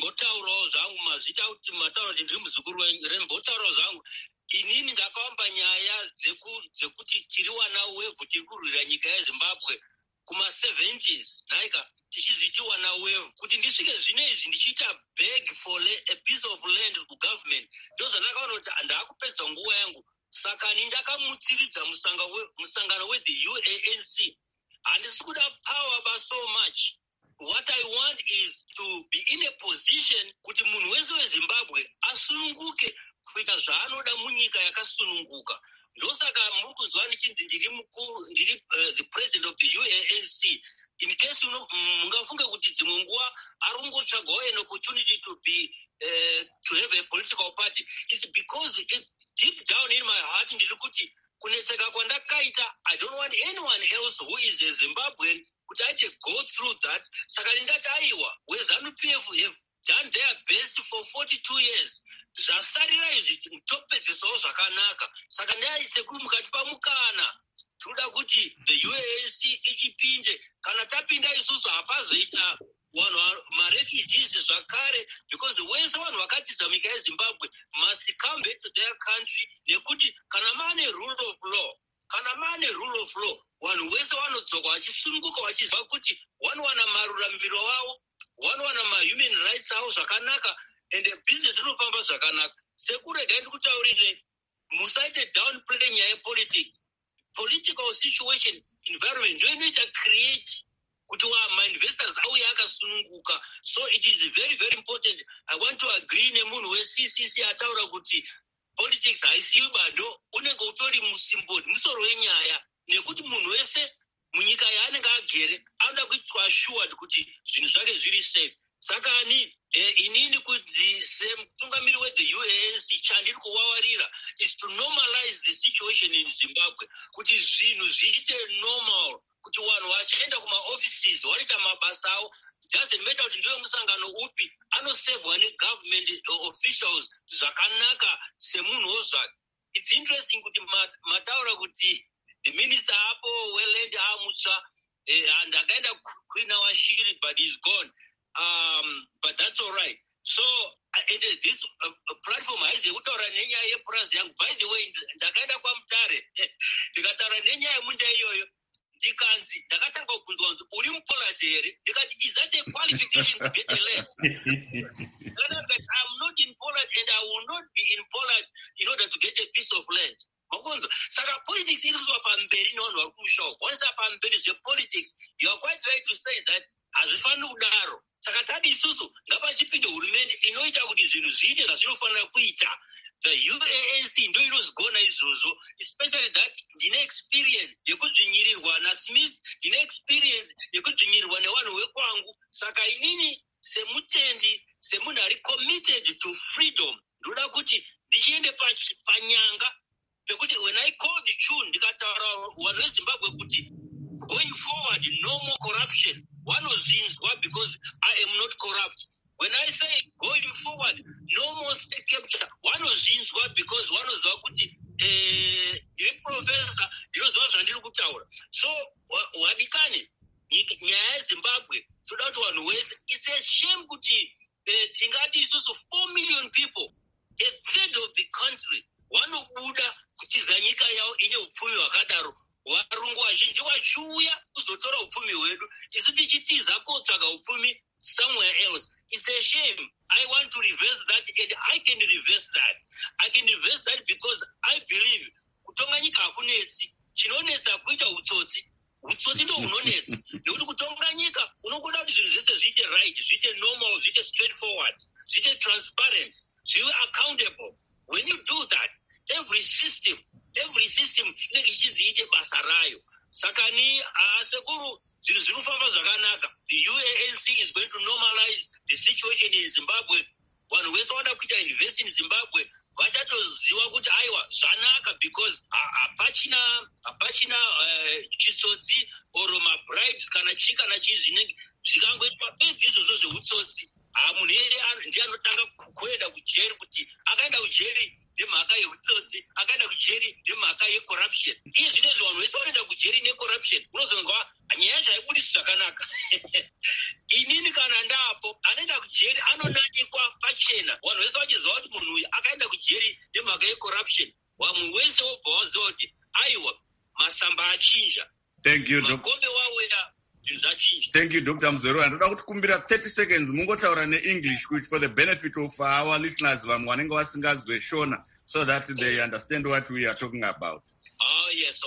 Inini ndakaamba nyaya dzekuti tiri wana wevhu tikurwira nyika yeZimbabwe kuma 70s naika tichiziti wana wevhu kuti ndisvike zvinezvi ndichiita beg for a piece of land to government ndozvandakaona kuti ndakupedza nguva yangu saka ni ndakamutsiridza musangano weThe UANC handisi kuda power ba so much. What I want is to be in a position kuti munhu wese weZimbabwe asununguke kuita zvaanoda munyika yakasununguka. Ndosaka muri kuzwa ndichinzi ndiri the president of the UANC. In case mungafunga kuti dzimwe nguva arungotsvagawo an opportunity to be to have a political party, it's because deep down in my heart ndiri kuti kunetseka kwandakaita, I don't want anyone else who is a Zimbabwean kuti aite go through that. Saka ndingati aiwa weZANU-PF have done their best for 42 years. Zvasarira izvi topedzisawo zvakanaka. Saka ndaitse kuri mukati pamukana toda kuti the UANC ichipinde. Kana tapinda isusu hapazoita vanhu marefugees zvakare, because wese vanhu vakatiza nyika yeZimbabwe must come back to their country, nekuti kana mane rule of law, vanhu wese vanodzoka vachisununguka vachiziva kuti vanowana maruramiriro avo, vanowana mahuman rights avo zvakanaka, and business inofamba zvakanaka. Sekurega ndikutaurire musaite downplay nyaya yepolitics. Political situation environment ndio inoita create kuti ma-investors auye akasununguka. So it is very, very important. I want to agree nemunhu we-CCC ataura kuti politics haisiyo bado, unenge utori musoro wenyaya, nekuti munhu wese munyika yaanenge agere anoda kuitwa assured kuti zvinhu zvake zviri safe. Saka inini kuti semutungamiri weThe UANC chandiri kuvavarira is to normalize the situation in Zimbabwe, kuti zvinhu zviite normal, kuti vanhu vachienda kuma-offices vaita mabasa avo, doesn't matter kuti ndiwe musangano upi, anosevhwa ne-government officials zvakanaka semunhuwo zvake. It's interesting kuti mataura kuti the minister apo weland amutsva ndakaenda Queen Washiri but he's gone. But that's all right. So this platform haizi kutaura nenyaya yepurazi yangu. By the way, ndakaenda kwaMutare ndikataura nenyaya yemunda iyoyo, ndikanzi ndakatanga kubvunzwa kunzi uri muPoland here, ndikati is that a qualification to get a land? I'm not in Poland and I will not be in Poland in order to get a piece of land. Saka politics iri kuzowa pamberi nevanhu vari kumushawo. Once pamberi zvepolitics, you are quite right to say that hazvifaniri kudaro. Saka tadi isusu ngapachipinde hurumende inoita kuti zvinhu zviite zvazvinofanira kuita. The UANC ndo inozigona izvozvo, especially that ndine experience yekudzvinyirirwa naSmith, ndine experience yekudzvinyirirwa nevanhu vekwangu. Saka inini semutendi, semunhu ari committed to freedom, ndoda kuti ndichiende panyanga pekuti when I call the tune ndikataura vanhu veZimbabwe kuti going forward no more corruption. Vanozvinzwa because I am not corrupt. When I say going forward no more state capture, vanozvinzwa because vanoziva kuti ndiri professor, ndinoziva zvandiri kutaura. So wadikane nyaya yeZimbabwe toda kuti vanhu wese, it's a shame kuti tingati isusu 4 million people, a third of the country, vanobuda kutiza nyika yavo ine upfumi hwakadaro. Varungu vazhinji vachiuya kuzotora upfumi hwedu, isu tichitiza kotsvaga upfumi somewhere else. It's a shame. I want to reverse that, and I can reverse that. I can reverse that because I believe kutonga nyika hakunetsi. Chinonetsa kuita utsotsi. Utsotsi ndo hunonetsa. Nekuti kutonga nyika unokuda kuti zvinhu zvese zviite right, zviite normal, zviite straightforward, zviite transparent, zvive accountable. When you do that, every system inenge ichidziite basa rayo. Saka ni sekuru zvinhu zvinofamba zvakanaka. The UANC is going to normalize the situation in Zimbabwe. Vanhu vese vanoda kuita invest in Zimbabwe vatatoziva kuti aiwa zvanaka, because hapachina chitsotsi or mabribes kana chii kana chii zvinenge zvikangoitwa bedzi izvozvo zveutsotsi. Munhu ndiye anotanga kuenda kujeri, kuti akaenda kujeri nemhaka yehutsotsi, akaenda kujeri nemhaka yecorruption. Iye zvinezvi vanhu vese vanoenda kujeri necorruption. Unozonzwa nyaya yacho haibudisi zvakanaka. Inini kana ndapo anoenda kujeri anonanikwa pachena. Vanhu vese vachiziva kuti munhu uyu akaenda kujeri nemhaka yecorruption. Vamwe wese wobva waziva kuti aiwa masamba achinja. Thank you, Makombe wawera. Thank you, Dr. Muzorwa. Ndoda kuti kumbira 30 seconds mungotaura neEnglish for the benefit of our listeners vamwe vanenge vasingazwe Shona, so that they understand what we are talking about. Oh yes.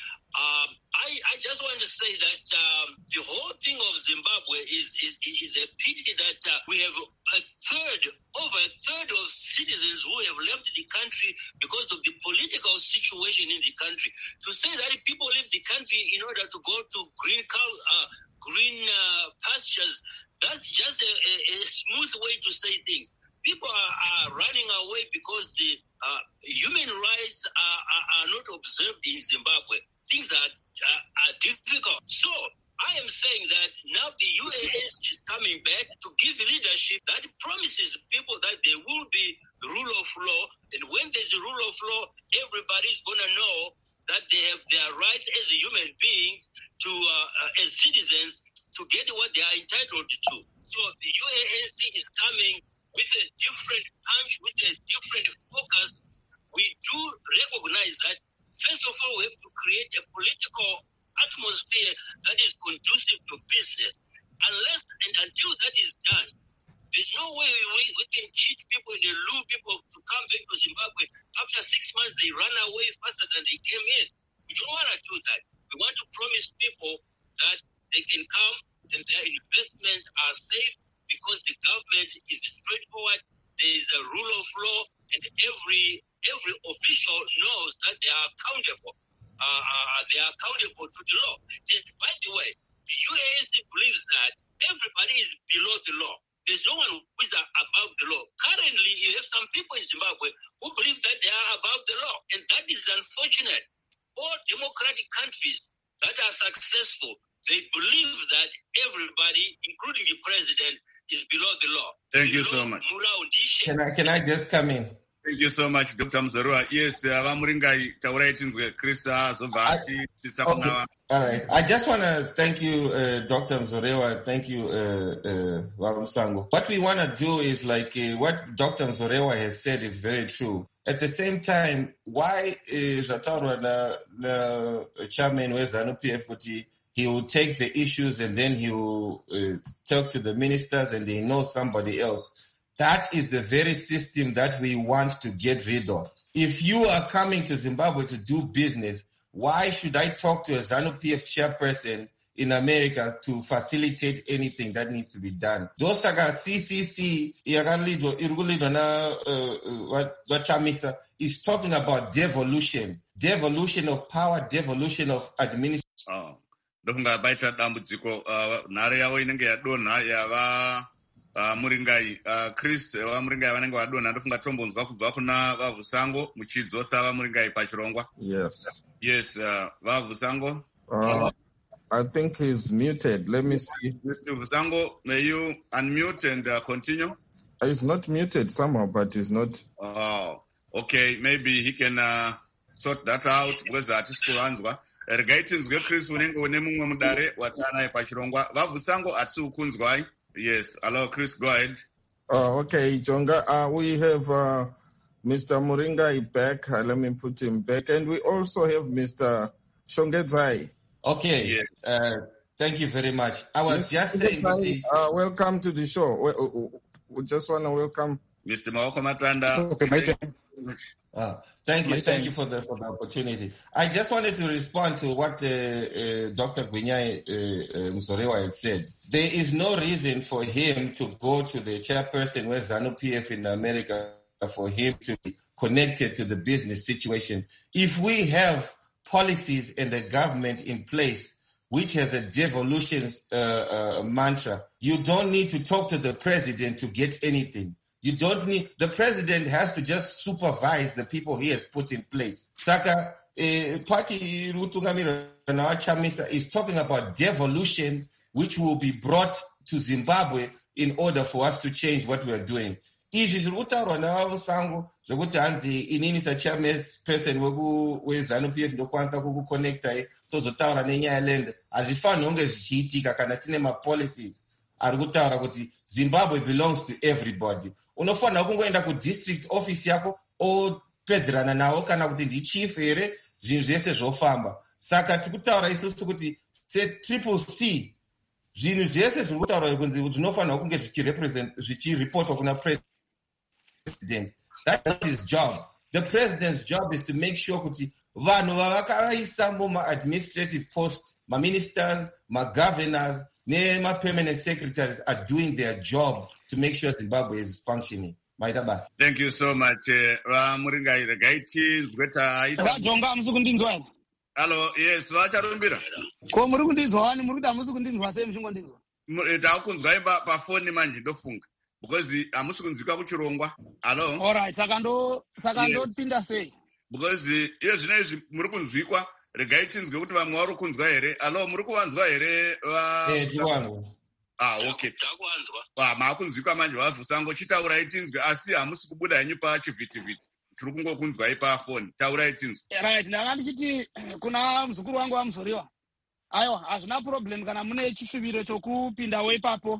I just want to say that the whole thing of Zimbabwe is a pity that we have over a third of citizens who have left the country because of the political situation in the country. To say that people leave the country in order to go to green pastures, that's just a smooth way to say things. People are running away because the human rights are not observed in Zimbabwe. Things are difficult. So I am saying that now the UAS is coming back to give leadership that promises people that there will be the rule of law. And when there's a rule of law, everybody is going to know that they have their right as a human being to, as citizens, to get what they are entitled to. So the UANC is coming with a different punch, with a different focus. We do recognize that, first of all, we have to create a political atmosphere that is conducive to business. Unless and until that is done, there's no way we can cheat people and lure people to come back to Zimbabwe. After 6 months, they run away faster than they came in. We don't want to do that. We want to promise people that they can come and their investments are safe because the government is straightforward. There is a rule of law, and every official knows that they are accountable. They are accountable to the law. And by the way, the UAS believes that everybody is below the law. There's no one who is above the law. Currently, you have some people in Zimbabwe who believe that they are above the law, and that is unfortunate. All democratic countries that are successful, they believe that everybody, including the president, is below the law. Thank you so much. Can I just come in? Thank you so much, Dr. Muzorwa. Yes, Vamuringai taurai tinzwe Chris Zovati Chisakunawa. All right. I just want to thank you, Dr. Mzorewa. Thank you, Walusango. What we want to do is what Dr. Mzorewa has said is very true. At the same time, why Zvatarwa the chairman with ZANU-PF kuti he will take the issues and then he will talk to the ministers and they know somebody else. That is the very system that we want to get rid of. If you are coming to Zimbabwe to do business, why should I talk to a ZANU-PF chairperson in America to facilitate anything that needs to be done? Dosaka CCC is talking about devolution of power, devolution of administration. Ndofunga baita dambudziko nhare yavo inenge yadonha yava Muringai Chris Muringai vanenge vadonha ndofunga tombonzwa kubva kuna Vavhusango muchidzosa Muringai pachirongwa. Yes, Vavhusango. I think he's muted. Let me see. Mr. Vusango, may you unmute and continue? He's not muted somehow, but he's not. Oh, okay. Maybe he can sort that out. Whether it is kuanzwa. Regaitinzwe Chris unenge une mumwe mudare watanaye pachirongwa. Vavhusango atsi ukunzwai. Yes. Hello, Chris. Go ahead. Okay, Jonga. We have Mr. Muringai back. Let me put him back. And we also have Mr. Shongedzai. Okay. Yes. Thank you very much. I was just saying... welcome to the show. We just want to welcome... Mr. Maoko Matanda. Okay, Thank you for the opportunity. I just wanted to respond to what Dr. Gwinyai Mzorewa had said. There is no reason for him to go to the chairperson with ZANU-PF in America for him to be connected to the business situation. If we have policies and a government in place which has a devolution mantra, you don't need to talk to the president to get anything. You don't need, the president has to just supervise the people he has put in place. Saka, party Rutungamira Chamisa is talking about devolution, which will be brought to Zimbabwe in order for us to change what we are doing. izvi zviri kutaurwa navavo Sango zvokuti hanzi inini sachairperson weZANU-PF ndokwanisa kukuconnectai tozotaura nenyaya land hazvifaniri kunge zvichiitika kana tine mapolicies ari kutaura kuti Zimbabwe belongs to everybody. Unofanira kungoenda kudistrict office yako opedzerana nawo kana kuti ndichief here zvinhu zvese zvofamba. Saka tikutaura isusu kuti seCCC zvinhu zvese zviri kutaurwa kunzi zvinofanira kunge zvichireportwa kuna president. That's not his job. The president's job is to make sure kuti vanhu vavakaisa muma-administrative posts, ma-ministers, ma-governors, nema-permanent secretaries are doing their job to make sure Zimbabwe is functioning. Thank you so much. Muringai regaiti zveta Jonga musukundinzwa here. Hello, yes, vacharumbira. Ko muri kundinzwa wani muri kuda musukundinzwa sei muchingondinzwa? Takunzwai pa phone manje ndofunga. Because amusikunzwika kuchirongwa. Hello. All right, sakando pinda sei. Because iyo zvinezvi muri kunzwikwa regai tinzwe kuti vamwe vari kunzwa here. Hello, muri kuvanzwa here? Tiwanzwa. Okay. Maakunzwikwa manje vaVusango chitaurai tinzwe asi hamusi kubuda henyu pachivhitivhiti. Tiri kungokunzwai pafoni. Taurai tinzwe. Right, ndanga ndichiti kuna muzukuru wangu amuzoriwa. Aiwa, hazvina problem kana mune chishuviro chokupindawo ipapo.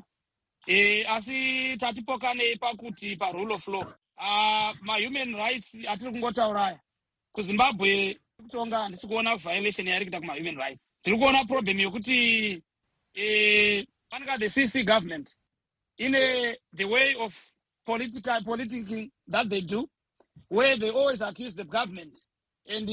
Asi tatipokanei pakuti rule of law. Ma-human rights atiri kungotauraya. KuZimbabwe kutonga handisi kuona violation yari kuita kuma-human rights. Tiri kuona problem yokuti panika the CC government in the way of politicking that they do, where they always accuse the government and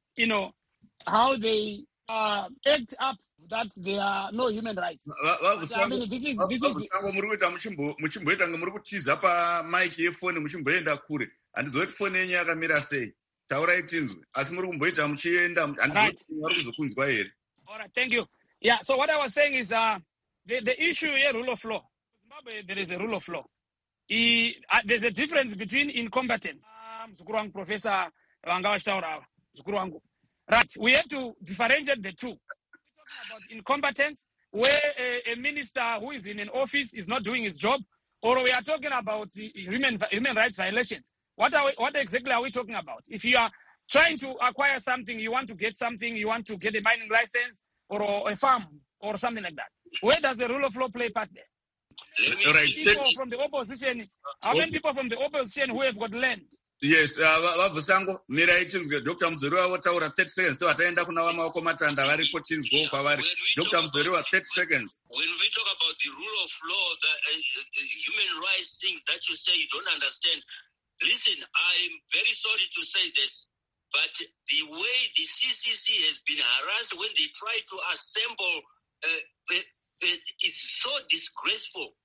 how they act up that there are no human rights. I mean, this is muchimboita muri kutiza pamaiki yefoni muchimboenda kure. Handizoti foni yenyu yakamira sei. Taurai tinzwe. Asi muri kumboita muchienda handizoti vari kuzokunzwa here. All right, thank you. Yeah, so what I was saying is the issue here, rule of law. In Zimbabwe, there is a rule of law. There's a difference between incompetence. Mzukuru wangu Professor Wangawa Shitaurawa. Mzukuru wangu. Right, we have to differentiate the two. We're talking about incompetence, where a minister who is in an office is not doing his job, or we are talking about human rights violations. What exactly are we talking about? If you are trying to acquire something, you want to get a mining license or a farm or something like that, where does the rule of law play part there? People from the opposition, how many people from the opposition who have got land? Yes, vaVusango, mirai tinzwe, Dr. Muzoriwa wataura 30 seconds, to ataenda kuna wamaoko matanda vari potinzwo kwavari. Dr. Muzoriwa, 30 seconds. When we talk about the rule of law, the human rights things that you say you don't understand, listen, I'm very sorry to say this, but the way the CCC has been harassed when they try to assemble, it's so disgraceful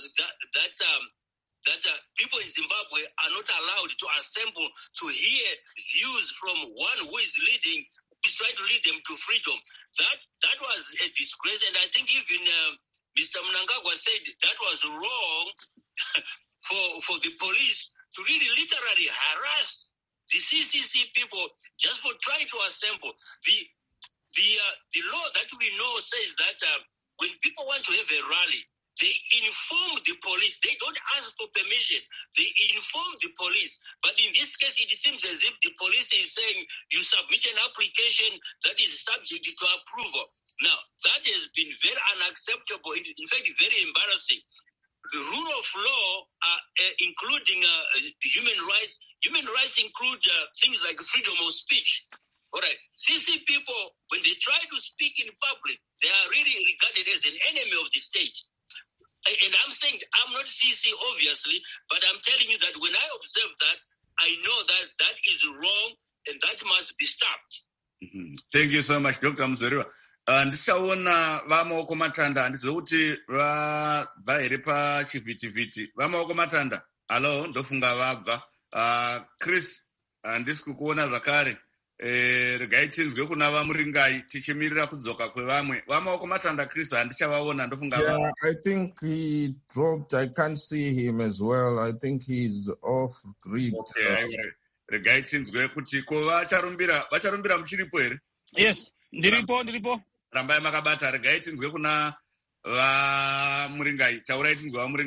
that people in Zimbabwe are not allowed to assemble to hear views from one who is trying to lead them to freedom. That was a disgrace, and I think even Mr. Mnangagwa said that was wrong for the police to really literally harass the CCC people just for trying to assemble. The law that we know says that when people want to have a rally, they inform the police. They don't ask for permission. They inform the police. But in this case, it seems as if the police is saying you submit an application that is subject to approval. Now, that has been very unacceptable, in fact, very embarrassing. The rule of law, including human rights include things like freedom of speech. All right. CC people, when they try to speak in public, they are really regarded as an enemy of the state. And I'm saying, I'm not CC, obviously, but I'm telling you that when I observe that, I know that is wrong and that must be stopped. Mm-hmm. Thank you so much, Dr. Muzoriwa. Ndichaona vamaoko matanda handizive kuti vabva here pachivhitivhiti. Vamaoko matanda, halo, ndofunga vabva. Chris, handisi kukuona zvakare. Regai tinzwe kuna vamuringai tichimirira kudzoka kwevamwe. Vamaoko matanda, Chris, handichavaona, ndofunga vabva. Yeah, I think he dropped. I can't see him as well. I think he's off grid. Okay, regai tinzwe kuti ko vacharumbira muchiripo here? Yes, ndiripo. Rambai makabata, regai tinzwe kuna vamuringai. Taurai tinzwe vamuringai.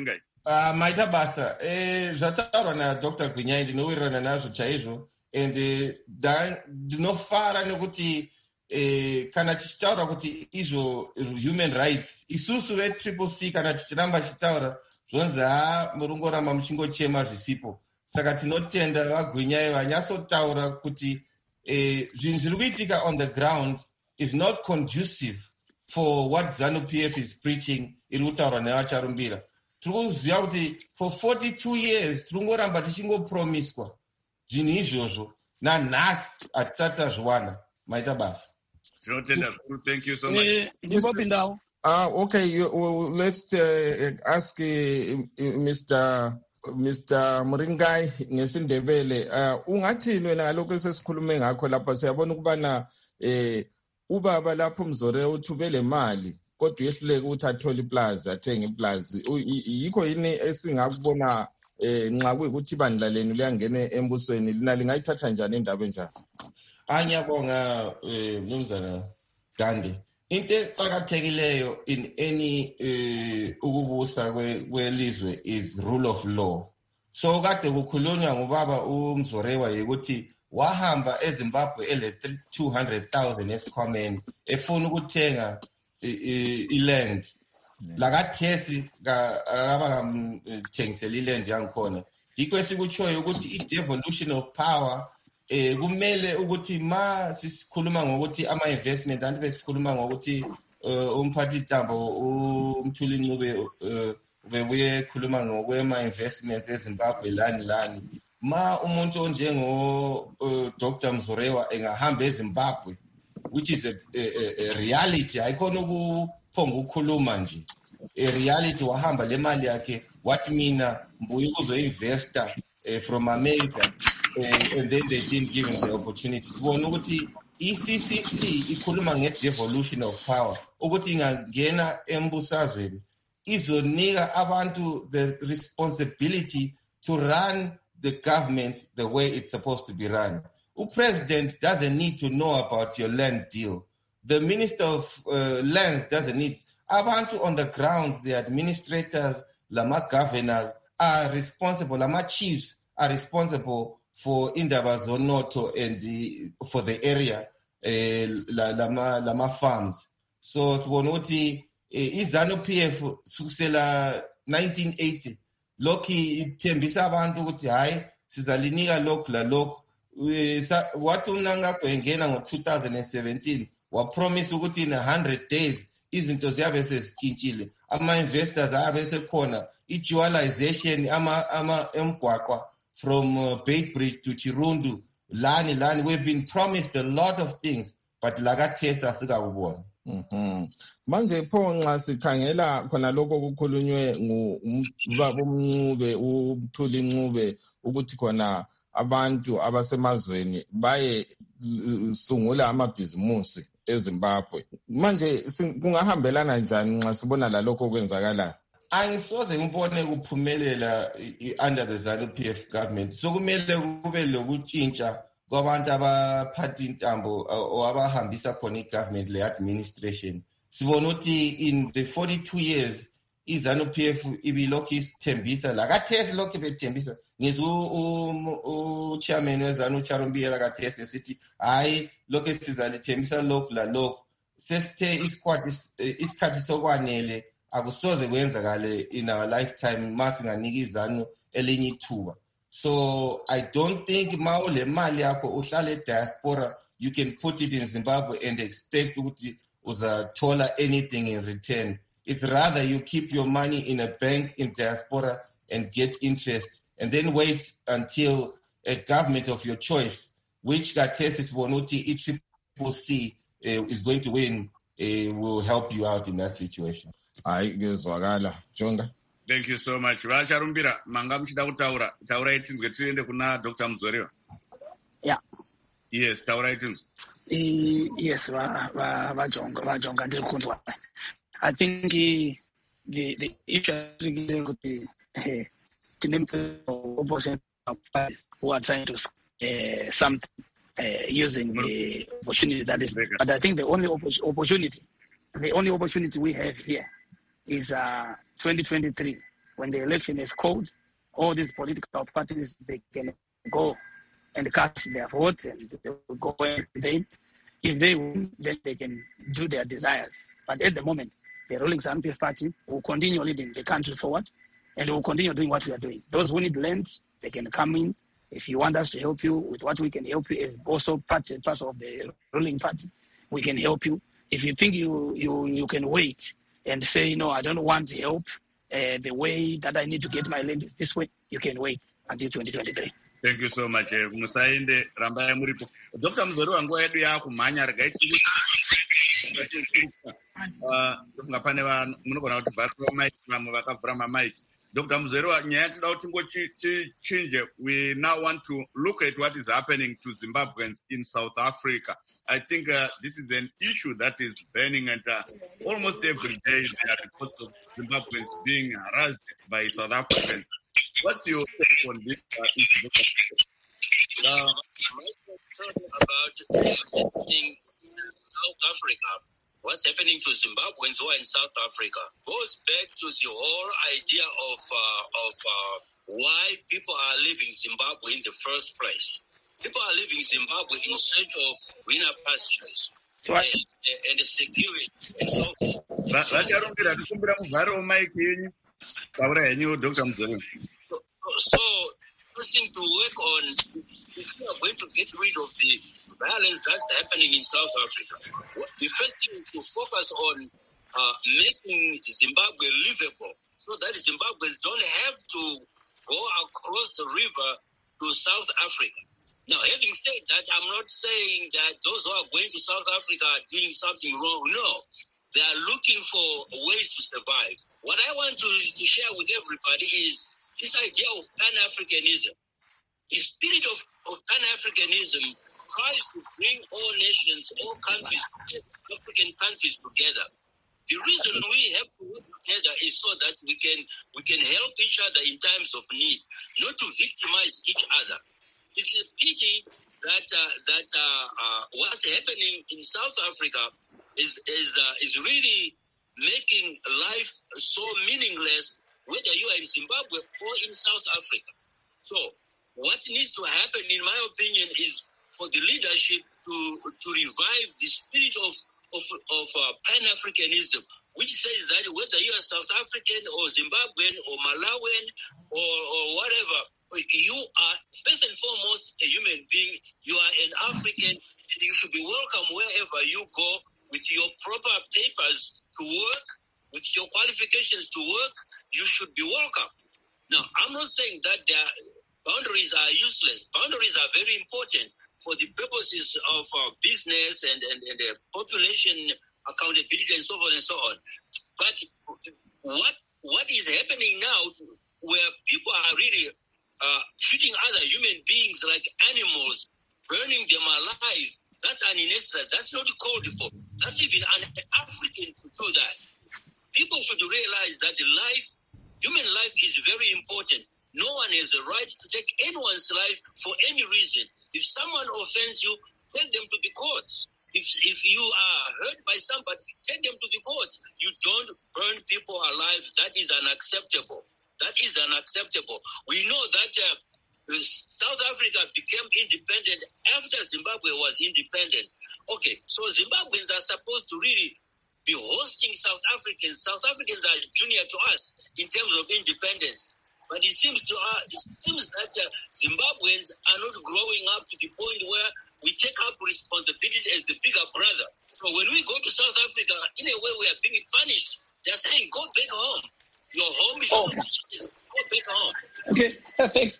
maita basa zvataurwa naDr Gwinyai ndinowirirana nazvo chaizvo, and ndinofara nekuti kana tichitaura kuti izvo human rights, isusu veCCC kana tichiramba tichitaura zvonzi murongoramba muchingochema zvisipo. Saka tinotenda vaGwinyai vanyatsotaura kuti zvinhu zviri kuitika on the ground is not conducive for what ZANU-PF is preaching, iri kutaurwa nevacharumbira. Tiri kuziva kuti for 42 years tiri kungoramba tichingopromiswa zvinhu izvozvo, nanhasi hatisati tazviwana. Maita basa. Thank you so much. Okay, let's ask Mr. Muringai ngesindebele. Ungathini wena ngalokho esesikhulume ngakho lapha? Siyabona ukubana ubaba lapho uMzore uthube le mali kodwa uyehluleka ukuthi athole iplaza, athenge iplaza. Yikho yini esingakubona nxa kuyikuthi ibandla lenu liyangena embusweni lina lingayithatha njani indaba enjalo? Ngiyabonga Mnumzana Gandhi. Into eqakathekileyo in any ukubusa kwelizwe is rule of law. So kade kukhulunywa ngubaba uMzorewa ukuthi wahamba eZimbabwe ele 200,000 esikhwameni efuna ukuthenga iland. Lakathesi abakamthengisela iland yangikhona. Yikho esikutshoyo ukuthi i-devolution of power kumele ukuthi ma sisikhuluma ngokuthi ama-investment anti besikhuluma ngokuthi umphathi Tambo uMthuli Ncube bebuye khuluma ngokwema-investments eZimbabwe lani. Ma umuntu onjengo Dr. Mzorewa engahamba eZimbabwe, which is a reality, ayikhona ukuphonga ukukhuluma nje. A reality, wahamba le mali yakhe wathi mina mbuye ukuzo-investa from America, and then they didn't give him the opportunity. Sibona ukuthi i-CCC ikhuluma nge-devolution of power, ukuthi ingangena embusazweni izonika abantu the responsibility to run the government the way it's supposed to be run. President doesn't need to know about your land deal. The Minister of Lands doesn't need. Abantu on the ground, the administrators, lama governors are responsible, lama chiefs are responsible for indaba zonotho and for the area, lama farms. So sibona ukuthi iZANU-PF sukusela 1980 lokhi ithembisa abantu ukuthi hayi sizalinika lokhu la lokhu. Wathi uMnangagwa engena ngo-2017 wapromise ukuthi in 100 days izinto ziyabe sezitshintshile, ama-investors ayabe sekhona, i-dualization emgwaqwa from Beitbridge to Chirundu, lani. We've been promised a lot of things, but lakathesa sikakubona. Manje pho nxa sikhangela khona lokho kukhulunywe ngubaba uMncube, uMthuli Ncube, ukuthi khona abantu abasemazweni baye sungula amabhizimusi eZimbabwe. Manje kungahambelana njani nxa sibona lalokho kwenzakalayo? Angisoze ngibone kuphumelela under the ZANU-PF government. So kumele kube lokutshintsha kwabantu abaphatha intambo or abahambisa khona i-government le-administration. Sibona ukuthi in the 42 years iZANU-PF ibilokhu isithembisa, lakathesi lokhu bethembisa. Ngizwe u-chairman weZANU uCharumbira lakathesi esithi hayi lokhu sizalithembisa lokhu la lokhu. Sesithe isikhathi sokwanele akusoze kwenzakale in our lifetime masinganika iZANU elinye ithuba. So I don't think le mali yakho uhlale diaspora you can put it in Zimbabwe and expect ukuthi uzathola anything in return. It's rather you keep your money in a bank in diaspora and get interest, and then wait until a government of your choice, which Gatesis Bonuti ECCC is going to win, will help you out in that situation. Thank you so much. Vacharumbira, manga muchida kutaura. Taura itinzwe tiende kuna Dr. Mzorewa. Yeah. Yes, taura itinzwe. Yes, vajonga ndiri kunzwa. I think the issue is the name opposite parties who are trying to something using the opportunity that is. But I think the only opportunity we have here is 2023. when the election is called, all these political parties, they can go and cast their votes and they will go and debate. If they win, then they can do their desires. But at the moment, the ruling ZANU-PF party will continue leading the country forward and will continue doing what we are doing. Those who need land, they can come in. If you want us to help you with what we can help you as also part of the ruling party, we can help you. If you think you can wait and say, no, I don't want help, the way that I need to get my land is this way, you can wait until 2023. Thank you so much. Musainde Rambai Muripo. Dr. Mzoriwa nguwa yedu ya kumanya regaiti. Pane vanhu munogona kuti vhara mic vamwe vakavhura mamic. Dr. Mzoriwa, nyaya toda kuti ngochinje. We now want to look at what is happening to Zimbabweans in South Africa. I think this is an issue that is burning, and almost every day there are reports of Zimbabweans being harassed by South Africans. What's your take on this issue? About happening in South Africa, what's happening to Zimbabweans who are in South Africa goes back to the whole idea of why people are leaving Zimbabwe in the first place. People are leaving Zimbabwe in search of greener pastures and security and so forth. So, something to work on if we are going to get rid of the violence that's happening in South Africa. The first thing to focus on making Zimbabwe livable, so that Zimbabweans don't have to go across the river to South Africa. Now, having said that, I'm not saying that those who are going to South Africa are doing something wrong. No. They are looking for ways to survive. What I want to share with everybody is this idea of Pan-Africanism. The spirit of Pan-Africanism tries to bring all nations, all countries together, African countries together. The reason we have to work together is so that we can help each other in times of need, not to victimize each other. It's a pity that what's happening in South Africa is really making life so meaningless, whether you are in Zimbabwe or in South Africa. So what needs to happen, in my opinion, is for the leadership to revive the spirit of Pan-Africanism, which says that whether you are South African or Zimbabwean or Malawian or whatever, you are first and foremost a human being. You are an African, and you should be welcome wherever you go with your proper papers to work, with your qualifications to work. You should be welcome. Now, I'm not saying that their boundaries are useless. Boundaries are very important for the purposes of business and population accountability and so forth and so on. But what is happening now, where people are really treating other human beings like animals, burning them alive, that's unnecessary. That's not called for. That's even un-African to do that. People should realize that human life is very important. No one has the right to take anyone's life for any reason. If someone offends you, take them to the courts. If you are hurt by somebody, take them to the courts. You don't burn people alive. That is unacceptable. That is unacceptable. We know that South Africa became independent after Zimbabwe was independent. Okay, so Zimbabweans are supposed to really be hosting South Africans. South Africans are junior to us in terms of independence. But it seems that Zimbabweans are not growing up to the point where we take up responsibility as the bigger brother. So when we go to South Africa, in a way we are being punished. They're saying, go back home. Your home is go back home. Okay, thanks.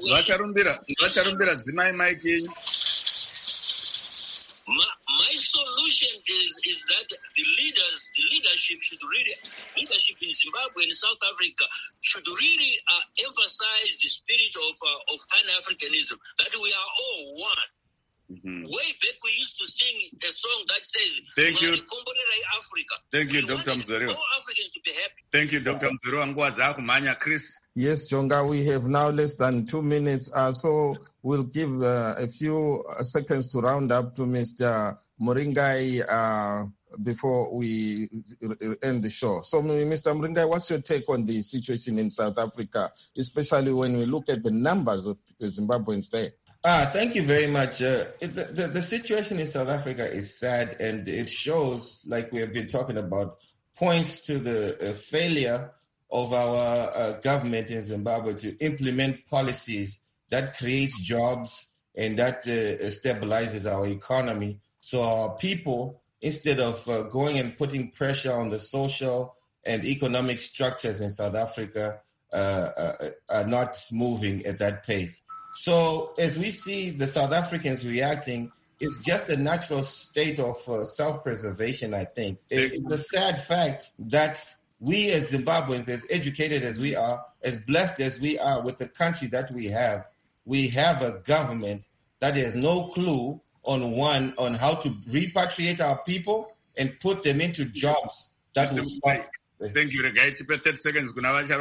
My solution is that the leadership in Zimbabwe and South Africa should really emphasize the spirit of Pan-Africanism, that we are all one. Mm-hmm. Way back we used to sing a song that says, Thank you. Africa. Thank you, Dr. Mzoriwa. All Africans to be happy. Thank you, Dr. Mzoriwa. Chris. Yes, Jonga, we have now less than 2 minutes. So we'll give a few seconds to round up to Mr. Muringai before we end the show. So, Mr. Muringai, what's your take on the situation in South Africa, especially when we look at the numbers of Zimbabweans there? Thank you very much. The situation in South Africa is sad, and it shows, like we have been talking about, points to the failure of our government in Zimbabwe to implement policies that creates jobs and that stabilizes our economy. So our people, instead of going and putting pressure on the social and economic structures in South Africa, are not moving at that pace. So as we see the South Africans reacting, it's just a natural state of self-preservation, I think. It's a sad fact that we as Zimbabweans, as educated as we are, as blessed as we are with the country that we have a government that has no clue on how to repatriate our people and put them into jobs that will stop. Thank you. 30 seconds.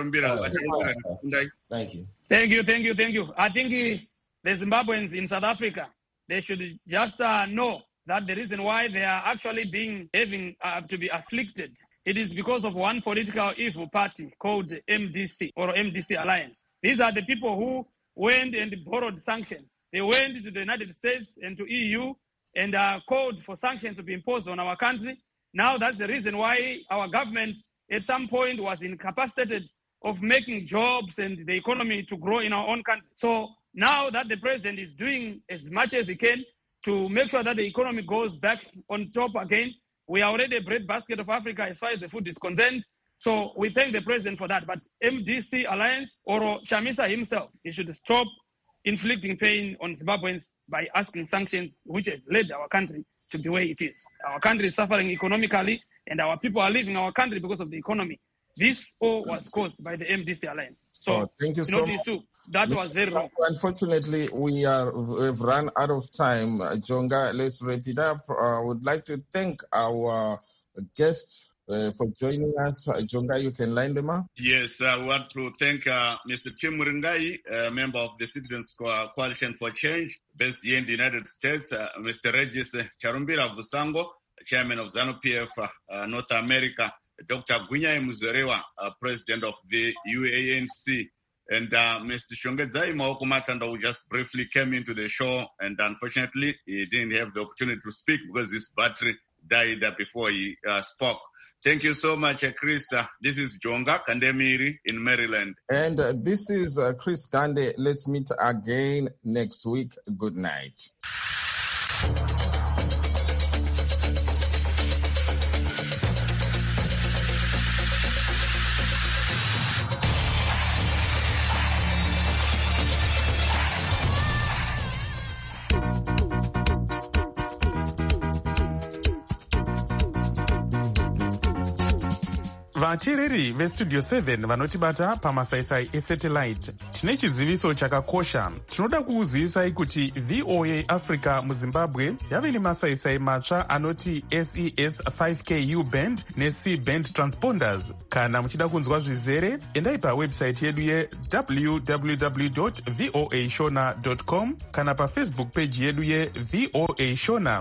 Thank you. Thank you. I think the Zimbabweans in South Africa, they should just know that the reason why they are actually having to be afflicted, it is because of one political evil party called MDC or MDC Alliance. These are the people who went and borrowed sanctions. They went to the United States and to EU and called for sanctions to be imposed on our country. Now that's the reason why our government at some point was incapacitated of making jobs and the economy to grow in our own country. So now that the president is doing as much as he can to make sure that the economy goes back on top again, we are already a breadbasket of Africa as far as the food is concerned. So we thank the president for that. But MDC Alliance or Chamisa himself, he should stop inflicting pain on Zimbabweans by asking sanctions, which have led our country to the way it is. Our country is suffering economically, and our people are leaving our country because of the economy. This all was caused by the MDC Alliance. So, thank you so much. That was very wrong. Unfortunately, we've run out of time. Jonga, let's wrap it up. I would like to thank our guests for joining us. Jonga, you can line them up. Yes, I want to thank Mr. Tim Muringai, member of the Citizens Coalition for Change, based here in the United States, Mr. Regis Charumbira Vusango, chairman of ZANU-PF North America, Dr. Gunyai Muzorewa, president of the UANC, and Mr. Shongedzai Maokumatanda, who just briefly came into the show, and unfortunately, he didn't have the opportunity to speak because his battery died before he spoke. Thank you so much, Chris. This is Jonga Kandemiri in Maryland. And this is Chris Gande. Let's meet again next week. Good night. vateereri vestudio 7 vanotibata pamasaisai esatellite, tine chiziviso chakakosha. Tinoda kukuzivisai kuti VOA Africa muZimbabwe yave nemasaisai matsva anoti SES 5K U-band neC band transponders. Kana muchida kunzwa zvizere, endai pawebsite yedu ye www.voashona.com kana pafacebook page yedu ye-VOA Shona.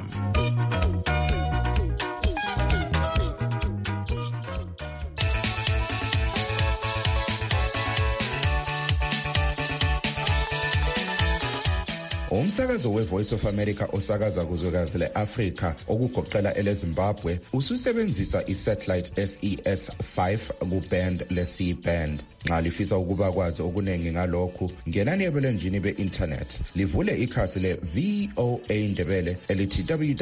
Umsakazo weVoice of America osakaza kuzwekazi le-Afrika okugoqela eleZimbabwe ususebenzisa isatellite SES 5 kuband le-C band. Nxa lifisa ukuba kwazi okunengi ngalokhu, ngenani ebulenjini be-internet livule ikhasi le-VOA Ndebele elithi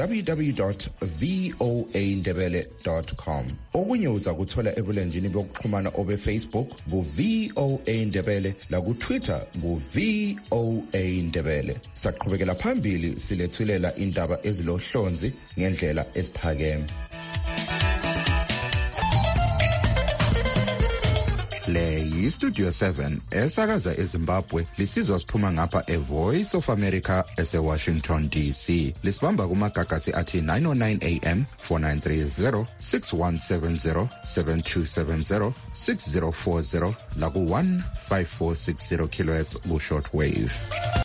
www.voandebele.com. Okunye uza kuthola ebulenjini bokuxhumana obe-Facebook ku-VOA Ndebele laku-Twitter ku-VOA Ndebele. Saqhubekela phambili silethulela indaba ezilohlonzi ngendlela esiphakeme. Le yiStudio 7 esakaza eZimbabwe lisizwa siphuma ngapha eVoice of America eseWashington DC. Lisibamba kumagagasi athi 909 AM 4930 6170 7270 6040 laku 15460 kHz ku shortwave.